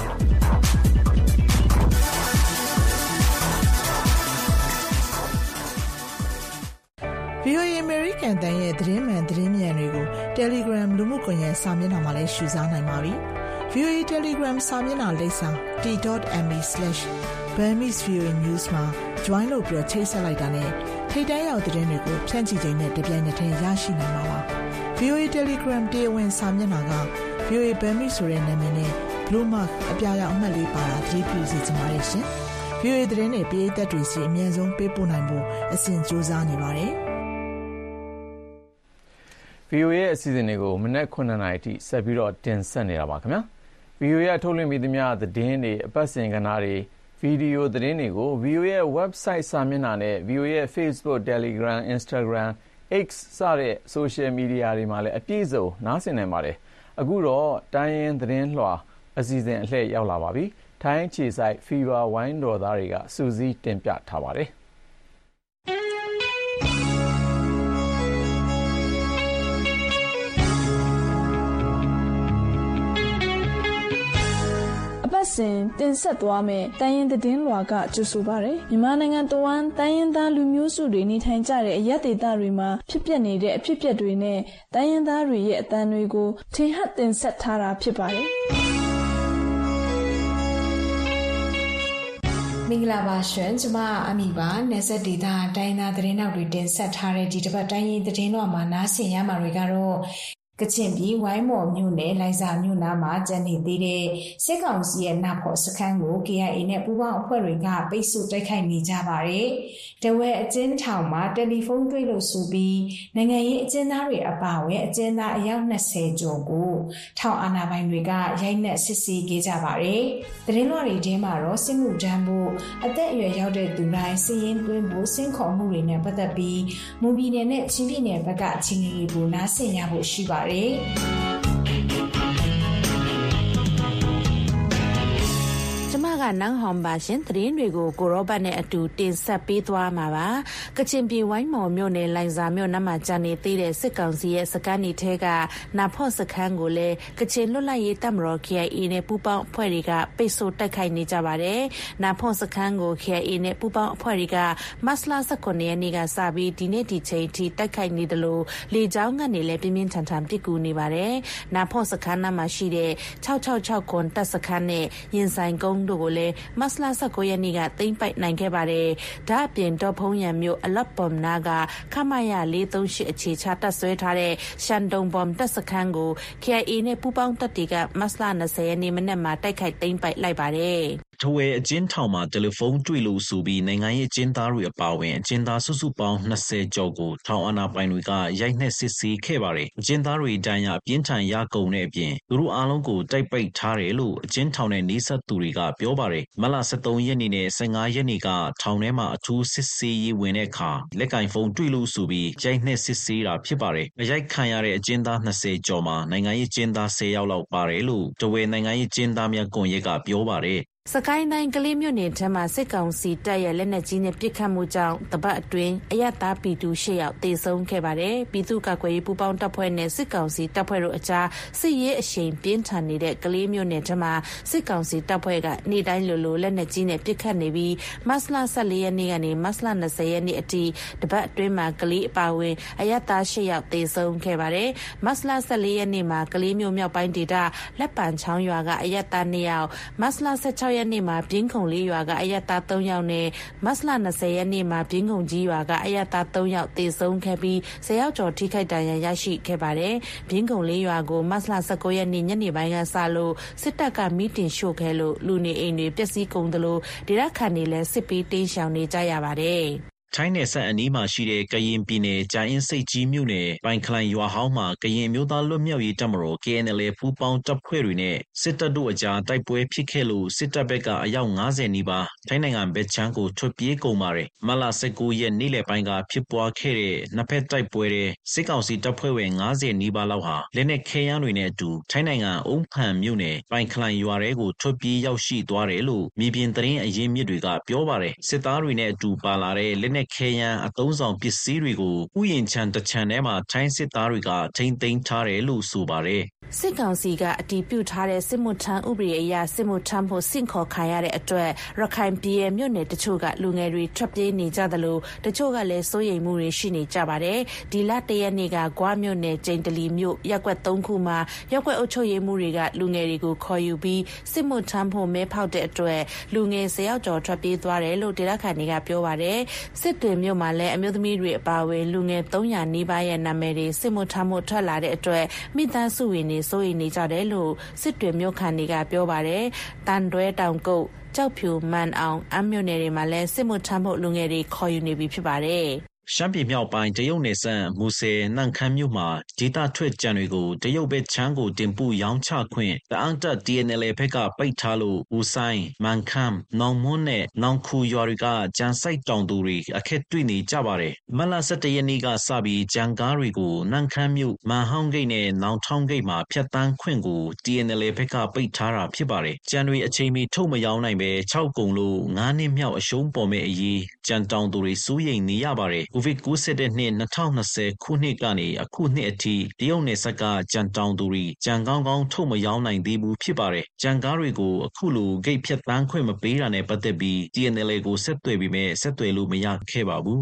ဗီအိုအေ American တန်ရဲ့သတင်းမှန်သတင်းမြန်တွေကို Telegram လူမှုကွန်ရက်စာမျက်နှာမှာလည်းရှုစားနိုင်ပါပြီ။ ဗီအိုအေ Telegram စာမျက်နှာလိပ်စာ t dot m e slash burmese voa news မှာ join လုပ်ပြီးချိတ်ဆက်လိုက်တာနဲ့ထိပ်တန်းရောက်သတင်းတွေကိုဖြန့်ချိချိန်နဲ့တပြိုင်နက်တည်းရရှိနိုင်မှာပါ။ဗီအိုအေ Telegram တရားဝင်စာမျက်နှာက ဗီအိုအေ Burmese ဆိုတဲ့နာမည်နဲ့ Blue Mark အပြာရောင်အမှတ်လေးပါတာသတိပြုစီချင်ပါတယ်ရှင်။ ဗီအိုအေ သတင်းတွေပရိသတ်တွေစီအမြဲဆုံးပေးပို့နိုင်ဖို့အစဉ်ကြိုးစားနေပါတယ်။ဗီအိုအေရဲ့အစီအစဉ်တွေကိုမနက်ခုနှစ်နာရီအထိဆက်ပြီးတော့တင်ဆက်နေတာပါခင်ဗျာ။ ဗီအိုအေကထုတ်လွှင့်ပြီးသမျှသတင်းတွေအပတ်စဉ်ကဏ္ဍတွေဗီဒီယိုသတင်းတွေကို ဗီအိုအေရဲ့ website စာမျက်နှာနဲ့ ဗီအိုအေရဲ့ Facebook, Telegram, Instagram, X စတဲ့ social media တွေမှာလည်းအပြည့်အစုံနားဆင်နိုင်ပါတယ်။အခုတော့တိုင်းရင်းသတင်းလွှာအစီအစဉ်အလှည့်ရောက်လာပါပြီ။ထိုင်းခြေဆိုင် Fever ဝိုင်းတော်သားတွေကစူးစီးတင်ပြထားပါတယ်။စဉ်တင်ဆက်သွားမယ်တိုင်းရင်းသတင်းလွှာကကြိုဆိုပါရယ်မြန်မာနိုင်ငံတဝန်းတိုင်းရင်းသားလူမျိုးစုတွေနေထိုင်ကြတဲ့အရပ်ဒေသတွေမှာဖြစ်ပျက်နေတဲ့အဖြစ်အပျက်တွေနဲ့တိုင်းရင်းသားတွေရဲ့အသံတွေကိုထင်ဟပ်တင်ဆက်ထားတာဖြစ်ပါတယ်မင်္ဂလာပါရှင်ကျမအမီပါနယ်စပ်ဒေသတိုင်းသားသတင်းနောက်တွေတင်ဆက်ထားတဲ့ဒီတစ်ပတ်တိုင်းရင်းသတင်းလွှာမှာနားဆင်ရမှာတွေကတော့ကချင်ပြည်ဝိုင်းမော်မြို့နယ်လိုင်ဇာမြို့နားမှာကျန်နေသေးတဲ့စစ်ကောင်စီရဲ့နာဖော်စခန်းကို K I A နဲ့ပူးပေါင်းအဖွဲ့တွေကပိတ်ဆို့တိုက်ခိုက်နေကြပါတယ်။တဝဲအကျဉ်းထောင်မှာတယ်လီဖုန်းတွေ့လို့ဆိုပြီးနိုင်ငံရေးအကျဉ်းသားတွေအပါအဝင်အကျဉ်းသားအယောက်၂၀ကျော်ကိုထောင်အာဏာပိုင်တွေကရိုက်နှက်စစ်ဆေးခဲ့ကြပါတယ်။သတင်းလွှာတွေထဲမှာတော့စစ်မှုထမ်းဖို့အသက်အရွယ်ရောက်တဲ့သူတိုင်းစီးရင်သွင်းဖို့စင်ခေါ်မှုတွေနဲ့ပတ်သက်ပြီးမွန်ပြည်နယ်နဲ့ချင်းပြည်နယ်ဘက်ကအခြေအနေတွေကိုနားဆင်ရဖို့ရှိပါတယ်ကျမကနန်းဟောင်ပါရှင်သတင်းတွေကိုကိုရောဘတ်နဲ့အတူတင်ဆက်ပေးသွားမှာပါကချင်ပြည်ဝိုင်းမော်မြို့နယ်လိုင်ဇာမြို့နားမှာကျန်နေသေးတဲ့စစ်ကောင်စီရဲ့စခန်းတွေထဲကနာဖော့စခန်းကိုလည်းကချင်လွတ်လပ်ရေးတပ်မတော် K I A နဲ့ပူးပေါင်းအဖွဲ့တွေကပိတ်ဆို့တိုက်ခိုက်နေကြပါတယ်နာဖော့စခန်းကို K I A နဲ့ပူးပေါင်းအဖွဲ့တွေကမတ်လ၁၉ရက်နေ့ကစပြီးဒီနေ့ဒီချိန်ထိတိုက်ခိုက်နေတယ်လို့လေကြောင်းကနေလည်းပြင်းပြင်းထန်ထန်ပစ်ကူနေပါတယ်နာဖော့စခန်းနားမှာရှိတဲ့၆၆၆ခွန်တပ်စခန်းနဲ့ရင်ဆိုင်ကုန်းတို့ကိုလည်းမတ်လ၁၉ရက်နေ့ကသိမ်းပိုက်နိုင်ခဲ့ပါတယ်။ဒါအပြင်ဒေါ်ဖုံးရံမြို့အလော့ပုံနာကခမရ၄၃၈အခြေချတပ်ဆွဲထားတဲ့ရှန်တုံဘုံတပ်စခန်းကို K I A နဲ့ပူးပေါင်းတပ်တွေကမတ်လ၂၀ရက်နေ့မနက်မှာတိုက်ခိုက်သိမ်းပိုက်လိုက်ပါတယ်။ထဝယ်အကျဉ်းထောင်မှာတယ်လီဖုန်းတွေ့လို့ဆိုပြီးနိုင်ငံရေးအကျဉ်းသားတွေအပါအဝင်အကျဉ်းသားစုစုပေါင်း၂၀ကျော်ကိုထောင်အာဏာပိုင်တွေကရိုက်နှက်စစ်ဆေးခဲ့ပါတယ်။အကျဉ်းသားတွေဒဏ်ရာပြင်းထန်ရကုန်တဲ့အပြင်သူတို့အားလုံးကိုတိုက်ပိတ်ထားတယ်လို့အကျဉ်းထောင်နဲ့နှိစက်သူတွေကပြောပါတယ်။မတ်လ၁၃ရက်နေ့နဲ့၁၅ရက်နေ့ကထောင်ထဲမှာအထူးစစ်ဆေးရေးဝင်တဲ့အခါလက်ကင်ဖုန်းတွေ့လို့ဆိုပြီးရိုက်နှက်စစ်ဆေးတာဖြစ်ပါတယ်။အရိုက်ခံရတဲ့အကျဉ်းသား၂၀ကျော်မှာနိုင်ငံရေးအကျဉ်းသား၁၀ယောက်လောက်ပါတယ်လို့တဝယ်နိုင်ငံရေးအကျဉ်းသားများကွန်ရက်ကပြောပါတယ်။စကိုင်းတိုင်းကလေးမြို့နယ်ထဲမှာစစ်ကောင်စီတပ်ရဲ့လက်နက်ကြီးနဲ့ပစ်ခတ်မှုကြောင့်တပတ်အတွင်းအရတားပြည်သူ၈ယောက်သေဆုံးခဲ့ပါတယ်။ပြည်သူ့ကာကွယ်ရေးပူးပေါင်းတပ်ဖွဲ့နဲ့စစ်ကောင်စီတပ်ဖွဲ့တို့အကြားစစ်ရေးအရှိန်ပြင်းထန်နေတဲ့ကလေးမြို့နယ်ထဲမှာစစ်ကောင်စီတပ်ဖွဲ့ကနေ့တိုင်းလိုလိုလက်နက်ကြီးနဲ့ပစ်ခတ်နေပြီးမတ်လ၁၄ရက်နေ့ကနေမတ်လ၂၀ရက်နေ့အထိတပတ်အတွင်းမှာကလေးအပါအဝင်အရတား၈ယောက်သေဆုံးခဲ့ပါတယ်။မတ်လ၁၄ရက်နေ့မှာကလေးမြို့မြောက်ပိုင်းဒေသလက်ပံချောင်းရွာကအရတား၂ယောက်မတ်လ၁၆ရက်နေ့မှာပြင်းခုံလေးရွာကအရတား၃ယောက်နဲ့မတ်လ၂၀ရက်နေ့မှာပြင်းခုံကြီးရွာကအရတား၃ယောက်သေဆုံးခဲ့ပြီး၁၀ယောက်ကျော်ထိခိုက်ဒဏ်ရာရရှိခဲ့ပါတယ်။ပြင်းခုံလေးရွာကိုမတ်လ၁၉ရက်နေ့ညနေပိုင်းကစလို့စစ်တပ်ကမီးတင်ရှို့ခဲ့လို့လူနေအိမ်တွေပျက်စီးကုန်သလိုဒေသခံတွေလည်းစစ်ပေးတင်းရှောင်နေကြရပါတယ်။ထိုင်းနယ်စပ်အနီးမှာရှိတဲ့ကရင်ပြည်နယ်ကြာအင်းဆိပ်ကြီးမြို့နယ်ပိုင်ခလိုင်ရွာဟောင်းမှာကရင်မျိုးသားလွတ်မြောက်ရေးတပ်မတော် K N L ပူးပေါင်းတပ်ဖွဲ့တွေနဲ့စစ်တပ်တို့အကြားတိုက်ပွဲဖြစ်ခဲ့လို့စစ်တပ်ဘက်ကအယောက်၅၀နီးပါးထိုင်းနိုင်ငံဘက်ခြမ်းကိုထွက်ပြေးကုန်ပါတယ်။မတ်လ၁၉ရက်နေ့လယ်ပိုင်းကဖြစ်ပွားခဲ့တဲ့နှစ်ဖက်တိုက်ပွဲတွေစစ်ကောင်စီတပ်ဖွဲ့ဝင်၅၀နီးပါးလောက်ဟာလက်နက်ခဲယမ်းတွေနဲ့အတူထိုင်းနိုင်ငံအုံဖန်မြို့နယ်ပိုင်ခလိုင်ရွာထဲကိုထွက်ပြေးရောက်ရှိသွားတယ်လို့မြေပြင်သတင်းအရင်းမြစ်တွေကပြောပါတယ်။စစ်သားတွေနဲ့အတူပါလာတဲ့လက်နက်ခဲယမ်းအသုံးဆောင်ပစ္စည်းတွေကိုဥယျာဉ်ခြံတစ်ခြံထဲမှာထိုင်းစစ်သားတွေကထိန်းသိမ်းထားတယ်လို့ဆိုပါတယ်။စစ်ကောင်စီကအတည်ပြုထားတဲ့စစ်မှုထမ်းဥပဒေအရစစ်မှုထမ်းဖို့စင့်ခေါ်ခံရတဲ့အတွက်ရခိုင်ပြည်ရဲ့မြို့နယ်တချို့ကလူငယ်တွေထွက်ပြေးနေကြသလိုတချို့ကလည်းစိုးရိမ်မှုတွေရှိနေကြပါတယ်ဒီလတရက်နေ့ကဂွားမြို့နယ်ကျိန်တလီမြို့ရပ်ကွက်သုံးခုမှာရပ်ကွက်အုပ်ချုပ်ရေးမှုတွေကလူငယ်တွေကိုခေါ်ယူပြီးစစ်မှုထမ်းဖို့မဲဖောက်တဲ့အတွက်လူငယ်ဆယ်ယောက်ကျော်ထွက်ပြေးသွားတယ်လို့ဒေသခံတွေကပြောပါတယ်စစ်တွေမြို့မှာလည်းအမျိုးသမီးတွေအပါအဝင်လူငယ်သုံးရာနီးပါးရဲ့နာမည်တွေစစ်မှုထမ်းဖို့ထွက်လာတဲ့အတွက်မိသားစုဝင်တွေစိုးရိမ်နေကြတယ်လို့စစ်တွေမြို့ခံတွေကပြောပါတယ်တန်တွဲတောင်ကုတ်ကြောက်ဖြူမန်အောင်အမြို့နယ်တွေမှာလည်းစစ်မှုထမ်းဖို့လူငယ်တွေခေါ်ယူနေပြီဖြစ်ပါတယ်ရှမ်းပြည်မြောက်ပိုင်းတရုတ်နယ်စပ်မူဆယ်နန့်ခမ်းမြို့မှာဒေသထွက်ကြံတွေကိုတရုတ်ဘက်ချမ်းကိုတင်ပို့ရောင်းချခွင့်တအန်းတပ် D N L ဘက်ကပိတ်ထားလို့ဦးဆိုင်မန်ခမ်းနောင်မွန်းနဲ့နောင်ခူရွာတွေကကြံစိုက်တောင်သူတွေအခက်တွေ့နေကြပါတယ်မတ်လဆယ့်တရက်နေ့ကစပြီးကြံကားတွေကိုနန့်ခမ်းမြို့မန်ဟောင်းဂိတ်နဲ့နောင်ထောင်းဂိတ်မှာဖြတ်တန်းခွင့်ကို D N L ဘက်ကပိတ်ထားတာဖြစ်ပါတယ်ကြံတွေအချိန်မီထုတ်မရောင်းနိုင်ပဲ၆ကုံလို့၅နှစ်မြောက်အရှုံးပေါ်မဲ့အရေးကြံတောင်သူတွေစိုးရိမ်နေရပါတယ်ကိုဗစ်ကူးစက်တဲ့နှစ်၂၀၂၀ခုနှစ်ကနေအခုနှစ်အထိတရုတ်နယ်စပ်ကကြံတောင်သူတွေကြံကောင်းကောင်းထုတ်မရောင်းနိုင်သေးဘူးဖြစ်ပါတယ်ကြံကားတွေကိုအခုလိုဂိတ်ဖြတ်တန်းခွင့်မပေးတာနဲ့ပတ်သက်ပြီး D N L ကိုဆက်သွယ်ပြီးမဲ့ဆက်သွယ်လို့မရခဲ့ပါဘူး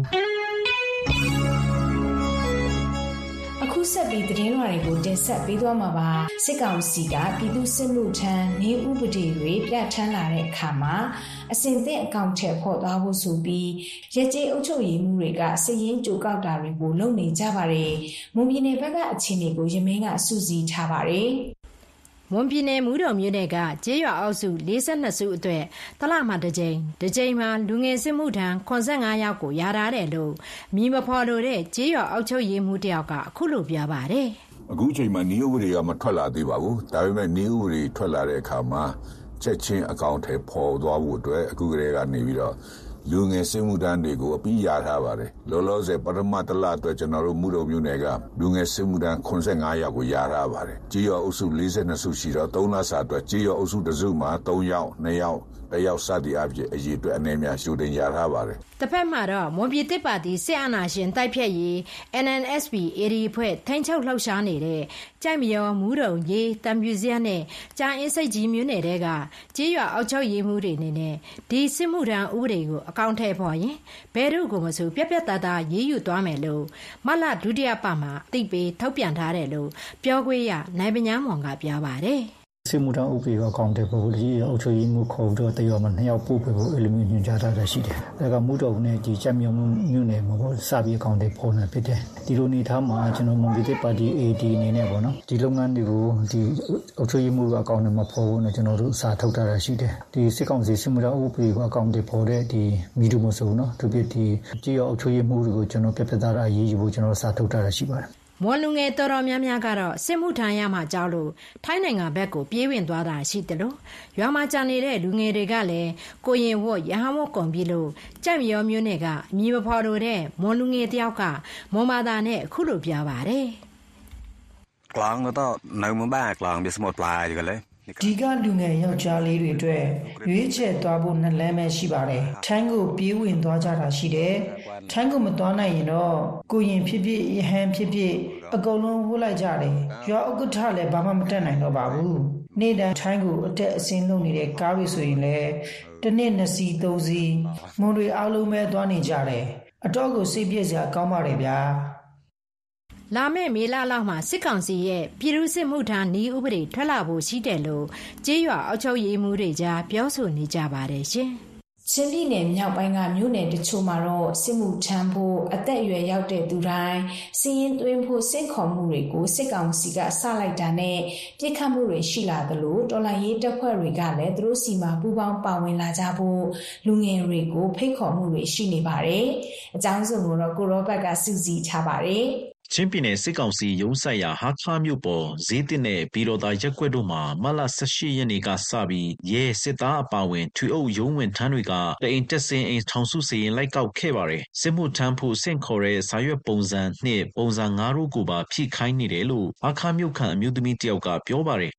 အခုဆက်ပြီးသတင်းလွှာတွေကိုတင်ဆက်ပေးသွားမှာပါစစ်ကောင်စီကပြည်သူစစ်မှုထမ်းနေဥပဒေတွေပြဋ္ဌာန်းလာတဲ့အခါမှာအစဉ်သင့်အကောင့်ထည့်ဖော်သွားဖို့ဆိုပြီးရကြေးအုပ်ချုပ်ရေးမှုတွေကစည်ရင်းကြိုကောက်တာတွေကိုလုပ်နေကြပါတယ်မွန်ပြည်နယ်ဘက်ကအခြေအနေကိုရမင်းကစူးစီးထားပါတယ်မွန်ပြည်နယ်မူးတော်မြို့နယ်ကကျေးရွာအောက်စု၄၂စုအတွက်တလမှတစ်ကြိမ်တစ်ကြိမ်မှာလူငယ်စစ်မှုထမ်း၇၅ယောက်ကိုရထားတယ်လို့မြည်မဖော်လို့တဲ့ကျေးရွာအောက်ချုပ်ရေးမှုတယောက်ကအခုလိုပြောပါတယ်အခုချိန်မှာနေဥပဒေကမထွက်လာသေးပါဘူးဒါပေမဲ့နေဥပဒေထွက်လာတဲ့အခါမှာချက်ချင်းအကောင့်ထဲပေါ်သွားဖို့အတွက်အခုကလေးကနေပြီးတော့လူငယ်စစ်မှုထမ်းတွေကိုအပြီးရထားပါတယ်လောလောဆယ်ပထမတလအတွက်ကျွန်တော်တို့မူတော်မြို့နယ်ကလူငယ်စစ်မှုထမ်း၇၅ယောက်ကိုရထားပါတယ်ကြေးရွာအုပ်စု၄၂စုရှိတော့၃လစာအတွက်ကြေးရွာအုပ်စုတစ်စုမှာ၃ယောက်၂ယောက်တယောက်စသည်အဖြစ်အရေးအတွက်အနေများရှုတင်ရထားပါတယ်တစ်ဖက်မှာတော့မွန်ပြည်တစ်ပါတီစစ်အာဏာရှင်တိုက်ဖြတ်ရေး N N S B A D ဖွဲ့ထိန်းချုပ်လှုပ်ရှားနေတဲ့ကြိုက်မရောမူးတုံရေးတံပြူစရနဲ့ကြာအင်းစိတ်ကြီးမြို့နယ်တဲကကြေးရွာအောက်ချုပ်ရေးမှုတွေနေနဲ့ဒီစစ်မှုထမ်းဥပဒေကိုအကောင့်ထဲပေါ်ရင်ဘယ်သူကိုမဆိုပြက်ပြက်သားသားရေးယူသွားမယ်လို့မလဒုတိယပတ်မှာအသိပေးထုတ်ပြန်ထားတယ်လို့ပြောခွင့်ရနိုင်ပညာမောင်ကပြောပါတယ်စစ်မှုထမ်းဥပဒေကိုအကောင့်ထဲပေါ်ဖို့ဒီအုပ်ချုပ်ရေးမှုခေါ်တော့တရောမှာနှစ်ယောက်ပို့ပေးဖို့အဲ့လိုမျိုးညွှန်ကြားထားတာရှိတယ်။ဒါကမှုတော်နဲ့ဒီချက်မြုံမြို့နယ်မှာပေါ့စပြီးအကောင့်ထဲပေါ်နေဖြစ်တယ်။ဒီလိုနေထားမှာကျွန်တော်မွန်ပြည်သစ်ပါတီ A D အနေနဲ့ပေါ့နော်ဒီလုပ်ငန်းတွေကိုဒီအုပ်ချုပ်ရေးမှုအကောင့်ထဲမှာပေါ်ဖို့နဲ့ကျွန်တော်တို့စာထုတ်ထားတာရှိတယ်။ဒီစစ်ကောင်စီစစ်မှုထမ်းဥပဒေကိုအကောင့်ထဲပေါ်တဲ့ဒီမီဒီမဆိုနော်သူပြဒီကြေးရောအုပ်ချုပ်ရေးမှုတွေကိုကျွန်တော်ပြပြသားသားအရေးယူဖို့ကျွန်တော်စာထုတ်ထားတာရှိပါတယ်မွန်လူငယ်တော်တော်များများကတော့စစ်မှုထမ်းရမှကြောက်လို့ထိုင်းနိုင်ငံဘက်ကိုပြေးဝင်သွားတာရှိတယ်လို့ရွာမှာကြာနေတဲ့လူငယ်တွေကလည်းကိုရင်ဝတ်ရဟန်းဝတ်ကုန်ပြီလို့ကြိုက်မရောမျိုးနဲ့ကအမည်မဖော်လို့တဲ့မွန်လူငယ်တယောက်ကမွန်ဘာသာနဲ့အခုလိုပြောပါတယ်ကလောင်တော့នៅមួយបាកလောင်វាស្មត់ផ្លាយကလေးဒီကလူငယ်ယောက်ျားလေးတွေအတွက်ရွေးချယ်သွားဖို့နှစ်လမ်းပဲရှိပါတယ်။ထိုင်းကိုပြေးဝင်သွားကြတာရှိတယ်။ထိုင်းကိုမသွားနိုင်ရင်တော့ကိုရင်ဖြစ်ဖြစ်ရဟန်းဖြစ်ဖြစ်အကုန်လုံးဝှလိုက်ကြတယ်။ရွာဥက္ကဋ္ဌလည်းဘာမှမတက်နိုင်တော့ပါဘူး။နေ့တိုင်းထိုင်းကိုအတက်အဆင်းလုပ်နေတဲ့ကားတွေဆိုရင်လည်းတစ်နေ့နှစ်စီးသုံးစီးမွန်တွေအားလုံးပဲသွားနေကြတယ်။အတော့ကိုစိတ်ပြည့်စရာကောင်းပါတယ်ဗျာ။လာမယ့်မေလလောက်မှာစစ်ကောင်စီရဲ့ပြည်သူ့စစ်မှုထမ်းဤဥပဒေထွက်လာဖို့ရှိတယ်လို့ကြေးရွာအောက်ချုပ်ရေးမှုတွေကြားပြောဆိုနေကြပါတယ်ရှင်။ချင်းပြည်နယ်မြောက်ပိုင်းကမြို့နယ်တချို့မှာတော့စစ်မှုထမ်းဖို့အသက်အရွယ်ရောက်တဲ့သူတိုင်းစီးရင်သွင်းဖို့စင့်ခေါ်မှုတွေကိုစစ်ကောင်စီကစလိုက်တာနဲ့ပြစ်ခတ်မှုတွေရှိလာသလိုတော်လှန်ရေးတပ်ဖွဲ့တွေကလည်းသူတို့စီမှာပူးပေါင်းပါဝင်လာကြဖို့လူငယ်တွေကိုဖိတ်ခေါ်မှုတွေရှိနေပါတယ်။အကြောင်းစုံကိုတော့ကိုရောဘတ်ကစူးစီးထားပါတယ်။ချင်းပြည်နယ်စစ်ကောင်စီရုံးဆိုင်ရာဟာခါမြို့ပေါ်ဈေးတစ်နဲ့ပြည်တော်သားရက်ကွက်တို့မှာမလ၁၈ရက်နေ့ကစပြီးရဲစစ်သားအပါဝင်ထွေအုပ်ရုံးဝင်ထမ်းတွေကတအိမ်တက်စင်အိမ်ထောင်စုစီရင်လိုက်ကောက်ခဲ့ပါတယ်စစ်မှုထမ်းဖို့စင့်ခေါ်တဲ့စာရွက်ပုံစံနှစ်ပုံစံငါးတို့ကိုပါဖြည့်ခိုင်းနေတယ်လို့ဟာခါမြို့ခံအမျိုးသမီးတယောက်ကပြောပါတယ်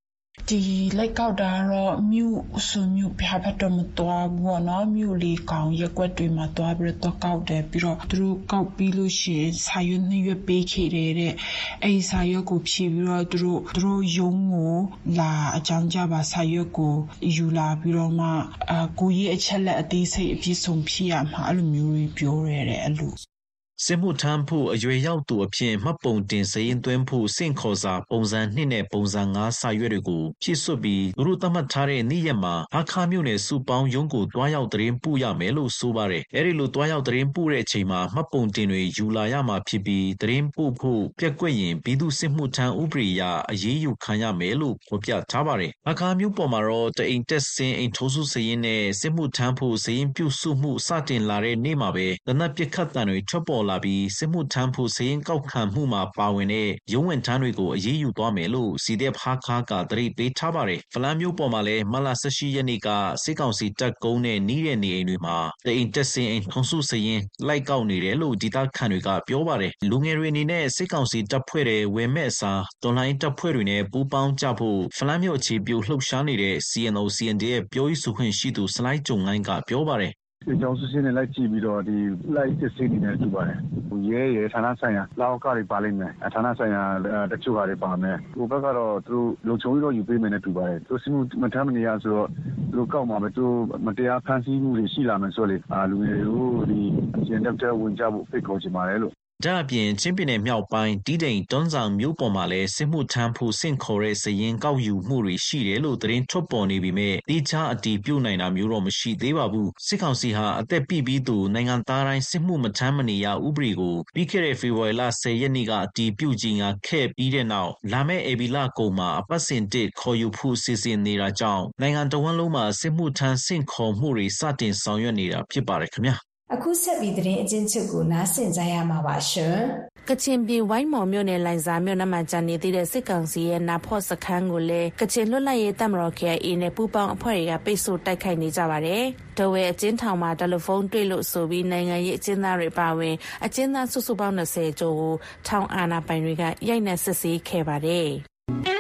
ဒီလိုက်ကောက်တာတော့မြို့ဆိုမြို့ပြဖတ်တော့မတော်ဘူးပေါ့နော်မြို့လေးကောင်ရက်ွက်တွေမှာတွားပြီးတော့ကောက်တယ်ပြီးတော့သူတို့ကောက်ပြီးလို့ရှိရင်စာရွက်နှစ်ရွက်ပေးခဲ့တယ်တဲ့အဲဒီစာရွက်ကိုဖြည့်ပြီးတော့သူတို့သူတို့ယုံကိုလာအကြောင်းကြပါစာရွက်ကိုယူလာပြီးတော့မှအကိုကြီးအချက်လက်အသေးစိတ်အပြည့်စုံဖြည့်ရမှာအဲ့လိုမျိုးတွေပြောရတဲ့အဲ့လိုစစ်မှုထမ်းဖို့အရွယ်ရောက်သူအဖြစ်မှတ်ပုံတင်စရင်သွင်းဖို့စင့်ခေါ်စာပုံစံနှစ်နဲ့ပုံစံငါးစာရွက်တွေကိုဖြည့်စွက်ပြီးသူတို့သတ်မှတ်ထားတဲ့နေ့ရက်မှာအခါမျိုးနဲ့စုပေါင်းရုံးကိုတွားရောက်သတင်းပို့ရမယ်လို့ဆိုပါတယ်။အဲဒီလိုတွားရောက်သတင်းပို့တဲ့အချိန်မှာမှတ်ပုံတင်တွေယူလာရမှာဖြစ်ပြီးသတင်းပို့ဖို့ပြက်ကွက်ရင်ပြည်သူစစ်မှုထမ်းဥပဒေအရအရေးယူခံရမယ်လို့ဖော်ပြထားပါတယ်။အခါမျိုးပေါ်မှာတော့တအိမ်တက်စင်အိမ်ထိုးစုစရင်နဲ့စစ်မှုထမ်းဖို့စရင်ပြုစုမှုစတင်လာတဲ့နေ့မှာပဲတနက်ပြက်ခတ်တန်တွေထွက်ပေါ်လာပြီးစစ်မှုထမ်းဖို့စရင်ကောက်ခံမှုမှာပါဝင်တဲ့ရုံးဝန်ထမ်းတွေကိုအရေးယူသွားမယ်လို့စီတဲ့ဖားခါကသတိပေးထားပါတယ်။ဖလန်းမျိုးပေါ်မှာလည်းမလဆရှိရက်နေ့ကစစ်ကောင်စီတပ်ကုန်းနဲ့နီးတဲ့နေအိမ်တွေမှာတအိမ်တက်စင်အိမ်ထုံစုစရင်လိုက်ကောက်နေတယ်လို့ဒေသခံတွေကပြောပါတယ်။လူငယ်တွေအနေနဲ့စစ်ကောင်စီတပ်ဖွဲ့တွေဝယ်မဲ့အစားတွန်လိုင်းတပ်ဖွဲ့တွေနဲ့ပူးပေါင်းကြဖို့ဖလန်းမျိုးအခြေပြုလှုပ်ရှားနေတဲ့ စီ အန် အို စီ အန် ဒီ ရဲ့ပြောရေးဆိုခွင့်ရှိသူစလိုက်ကြုံငိုင်းကပြောပါတယ်ဒီကြောင့်စစ်စင်းနဲ့လိုက်ကြည့်ပြီးတော့ဒီလိုက်စစ်စင်းနေတယ်တူပါတယ်ဟိုရဲရဲဌာနဆိုင်ရာလောက်ကားတွေပါလိမ့်မယ်ဌာနဆိုင်ရာတချို့ဟာတွေပါမယ်ဟိုဘက်ကတော့သူတို့လုံခြုံရေးတော့ယူပေးမယ်နဲ့တူပါတယ်သူစစ်မှုမထမ်းမနေရဆိုတော့သူတို့ကောက်မှာပဲသူမတရားဖမ်းဆီးမှုတွေရှိလာမယ်ဆိုလေအာလူတွေတို့ဒီကျန်တဲ့ဝင်ကြဖို့ဖိတ်ခေါ်ချင်ပါတယ်လို့ဒါအပြင်ချင်းပြည်နယ်မြောက်ပိုင်းတီးတိန်တွန်းဆောင်မြို့ပေါ်မှာလည်းစစ်မှုထမ်းဖို့စင့်ခေါ်တဲ့စရင်ကောက်ယူမှုတွေရှိတယ်လို့သတင်းထွက်ပေါ်နေပြီးမြဲတိကျအတီးပြုတ်နိုင်တာမျိုးတော့မရှိသေးပါဘူးစစ်ကောင်စီဟာအသက်ပြည့်ပြီးသူနိုင်ငံသားတိုင်းစစ်မှုမထမ်းမနေရဥပဒေကိုပြီးခဲ့တဲ့ဖေဖော်ဝါရီလဆယ်ရက်နေ့ကအတီးပြုတ်ကြီးငါခဲ့ပြီးတဲ့နောက်လာမယ့်အေဘီလကုန်မှာအပတ်စဉ်တစ်ခေါ်ယူဖို့စီစဉ်နေတာကြောင့်နိုင်ငံတော်ဝန်လုံးမှာစစ်မှုထမ်းစင့်ခေါ်မှုတွေစတင်ဆောင်ရွက်နေတာဖြစ်ပါတယ်ခင်ဗျာအခုဆက်ပြီးသတင်းအကျဉ်းချုပ်ကိုနားဆင်ကြရမှာပါရှင်။ကချင်ပြည်ဝိုင်းမော်မြို့နယ်လိုင်ဇာမြို့နမှာကျန်နေသေးတဲ့စစ်ကောင်စီရဲ့နာဖော့စခန်းကိုလည်းကချင်လွတ်လပ်ရေးတပ်မတော် K I A နဲ့ပူးပေါင်းအဖွဲ့တွေကပိတ်ဆို့တိုက်ခိုက်နေကြပါတယ်။ဒဝဲအကျဉ်းထောင်မှာတယ်လီဖုန်းတွေ့လို့ဆိုပြီးနိုင်ငံရေးအကျဉ်းသားတွေပါဝင်အကျဉ်းသားစုစုပေါင်း၂၀ကျော်ကိုထောင်အာဏာပိုင်တွေကရိုက်နှက်စစ်ဆေးခဲ့ပါတယ်။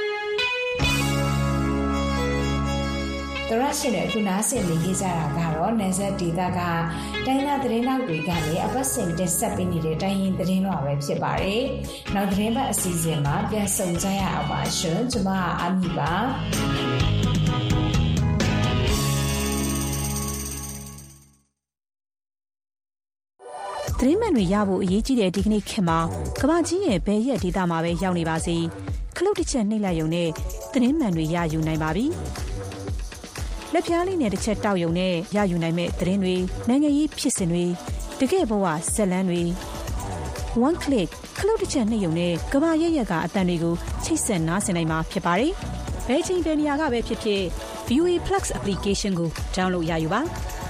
တရရှိတဲ့ခုနားဆင်နေကြတာကတော့နယ်စပ်ဒေသကတိုင်းသားသတင်းတောက်တွေကလည်းအပတ်စဉ်တက်ဆက်ပေးနေတဲ့တိုင်းရင်သတင်းတော်ပဲဖြစ်ပါတယ်။နောက်သတင်းပတ်အစီအစဉ်မှာပြန်ဆုံကြရအောင်ပါရှင်။ကျွန်မအာမီပါ။သတင်းမှန်တွေရဖို့အရေးကြီးတဲ့ဒီကနေ့ခေတ်မှာကမ္ဘာကြီးရဲ့ဘယ်ရက်ဒေသမှာပဲရောက်နေပါစေခလုတ်တစ်ချက်နှိပ်လိုက်ရုံနဲ့သတင်းမှန်တွေရယူနိုင်ပါပြီ။လက်ပြားလေးနဲ့တစ်ချက်တောက်ယုံနဲ့ရယူနိုင်မဲ့သတင်းတွေနိုင်ငံရေးဖြစ်စဉ်တွေတကယ့်ဘဝဇက်လန်းတွေ one click ခလုတ်တစ်ချက်နှိပ်ယုံနဲ့ကမ္ဘာရဲ့ရက်ကအတန်တွေကိုချိတ်ဆက်နားဆင်နိုင်မှာဖြစ်ပါတယ်။ဘယ်ချိန်ဘယ်နေရာကပဲဖြစ်ဖြစ် ဗီ အို အေ Plus application ကို download ရယူပါ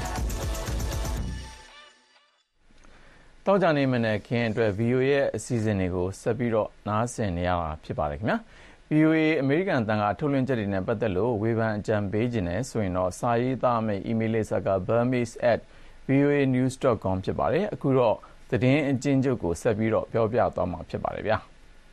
။တောက်ကြနေမနဲ့ခင်အတွက် ဗီ အို အေ ရဲ့အစီအစဉ်တွေကိုဆက်ပြီးတော့နားဆင်နေရတာဖြစ်ပါတယ်ခင်ဗျာ။ဗီ အို အေ အမေရိကန်တန်ကထုတ်လွှင့်ချက်တွေနဲ့ပတ်သက်လို့ဝေဖန်အကြံပေးခြင်းနဲ့ဆိုရင်တော့စာရေးသားမယ့် email လိပ်စာက burmese at v o a news dot com ဖြစ်ပါတယ်။အခုတော့သတင်းအကျဉ်းချုပ်ကိုဆက်ပြီးတော့ပြောပြသွားမှာဖြစ်ပါတယ်ဗျာ။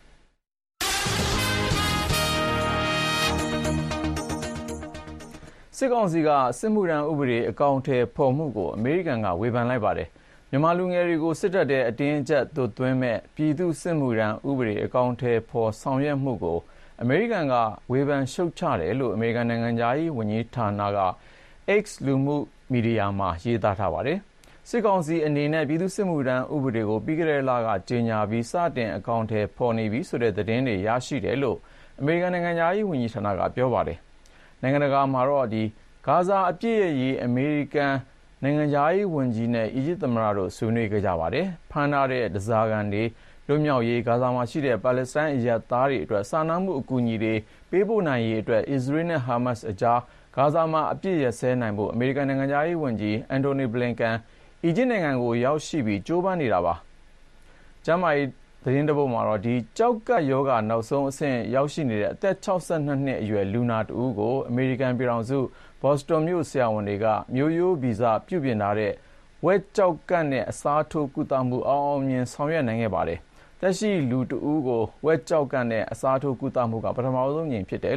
စစ်ကောင်စီကစစ်မှုထမ်းဥပဒေအကောင့်ထဲပေါ်မှုကိုအမေရိကန်ကဝေဖန်လိုက်ပါတယ်။မြန်မာလူငယ်တွေကိုစစ်တပ်တဲ့အတင်းအကျပ်သွတ်သွင်းမဲ့ပြည်သူစစ်မှုထမ်းဥပဒေအကောင့်ထဲပေါ်ဆောင်ရွက်မှုကိုအမေရိကန်ကဝေဖန်ရှုတ်ချတယ်လို့အမေရိကန်နိုင်ငံသားရေးဝန်ကြီးဌာနက X လူမှုမီဒီယာမှာရေးသားထားပါတယ်။စစ်ကောင်စီအနေနဲ့ပြည်သူစစ်မှုထမ်းဥပဒေကိုပြီးခဲ့တဲ့လကကြေညာပြီးစတင်အကောင့်ထဲပေါ်နေပြီဆိုတဲ့သတင်းတွေရရှိတယ်လို့အမေရိကန်နိုင်ငံသားရေးဝန်ကြီးဌာနကပြောပါတယ်။နိုင်ငံတကာမှာတော့ဒီဂါဇာအပြည့်အရေးအမေရိကန်နိုင်ငံရေးဝန်ကြီးနဲ့အီဂျစ်သမ္မတတို့ဆွေးနွေးကြပါတယ်။ဖမ်းထားတဲ့ဒဇာကန်တွေလွတ်မြောက်ရေးဂါဇာမှာရှိတဲ့ပါလက်စတိုင်းအရပ်သားတွေအတွက်စာနာမှုအကူအညီတွေပေးပို့နိုင်ရေးအတွက်အစ္စရေးနဲ့ဟာမတ်စ်အကြားဂါဇာမှာအပြည့်ရစဲနိုင်ဖို့အမေရိကန်နိုင်ငံရေးဝန်ကြီးအန်တိုနီဘလင်ကန်အီဂျစ်နိုင်ငံကိုရောက်ရှိပြီးကြိုးပမ်းနေတာပါ။ကျမ်းမာရေးသတင်းတပုတ်မှာတော့ဒီကြောက်ကပ်ယောဂနောက်ဆုံးအဆင့်ရောက်ရှိနေတဲ့အသက်၆၂နှစ်အရွယ်လူနာတဦးကိုအမေရိကန်ပြည်ထောင်စုဘော့စတွန်မြို့ဆရာဝန်တွေကမျိုးရိုးဗီဇပြုပြင်ထားတဲ့ဝက်ကြောက်ကပ်နဲ့အစားထိုးကုသမှုအောင်အောင်မြင်ဆောင်ရွက်နိုင်ခဲ့ပါတယ်။သက်ရှိလူတဦးကိုဝက်ကြောက်ကပ်နဲ့အစားထိုးကုသမှုကပထမဆုံးကြိမ်ဖြစ်တယ်လို့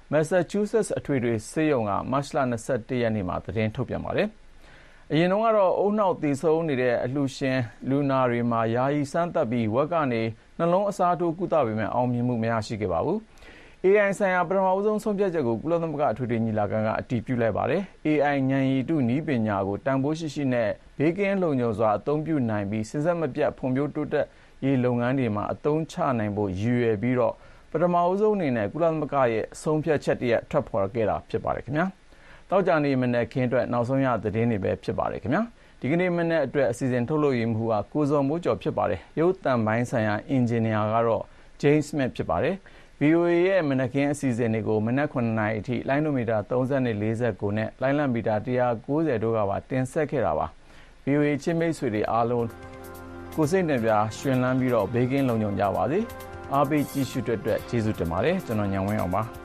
Massachusetts အထွေထွေဆေးရုံကမတ်လ၂၁ရက်နေ့မှာသတင်းထုတ်ပြန်ပါတယ်။အရင်တုန်းကတော့အုံနောက်သေဆုံးနေတဲ့အလှရှင်လူနာတွေမှာယာယီစမ်းသပ်ပြီးဝက်ကနေနှလုံးအစားထိုးကုသပေမဲ့အောင်မြင်မှုမရရှိခဲ့ပါဘူး။ အေ အိုင် ဆိုင်ရာပထမဆုံးဆုံးဖြတ်ချက်ကိုကုလသမဂ္ဂအထွေထွေညီလာခံကအတည်ပြုလိုက်ပါတယ်။ အေ အိုင် ဉာဏ်ရည်တုနည်းပညာကိုတန်ဖိုးရှိရှိနဲ့ဘေးကင်းလုံခြုံစွာအသုံးပြုနိုင်ပြီးစဉ်ဆက်မပြတ်ဖွံ့ဖြိုးတိုးတက်ရေးလုပ်ငန်းတွေမှာအသုံးချနိုင်ဖို့ရည်ရွယ်ပြီးတော့ပထမဆုံးအနေနဲ့ကုလသမဂ္ဂရဲ့ဆုံးဖြတ်ချက်တရက်ထွက်ပေါ်ခဲ့တာဖြစ်ပါတယ်ခင်ဗျာ။တောက်ကြနေမနေ့ခင်းအတွက်နောက်ဆုံးရသတင်းတွေပဲဖြစ်ပါတယ်ခင်ဗျာ။ဒီကနေ့မနေ့အတွက်အစီအစဉ်ထုတ်လို့ရမှုကကိုစောမိုးကျော်ဖြစ်ပါတယ်။ရုပ်သံပိုင်းဆိုင်ရာအင်ဂျင်နီယာကတော့ James Smith ဖြစ်ပါတယ်။ ဗီအိုအေ ရဲ့မနက်ခင်းအစီအစဉ်တွေကိုမနက်ခုနှစ်နာရီအထိလိုင်းနိုမီတာသုံး၀ နဲ့၄၉နဲ့လိုင်းလံမီတာ၁၉၀တို့ကပါတင်ဆက်ခဲ့တာပါ။ ဗီအိုအေချင်းမိတ်ဆွေတွေအားလုံးကိုစိတ်နှပြရှင်လန်းပြီးတော့ဘေးကင်းလုံခြုံကြပါစေ။အားပေးကြည့်ရှုတဲ့အတွက်ကျေးဇူးတင်ပါတယ်။ကျွန်တော်ညံဝင်းအောင်ပါ။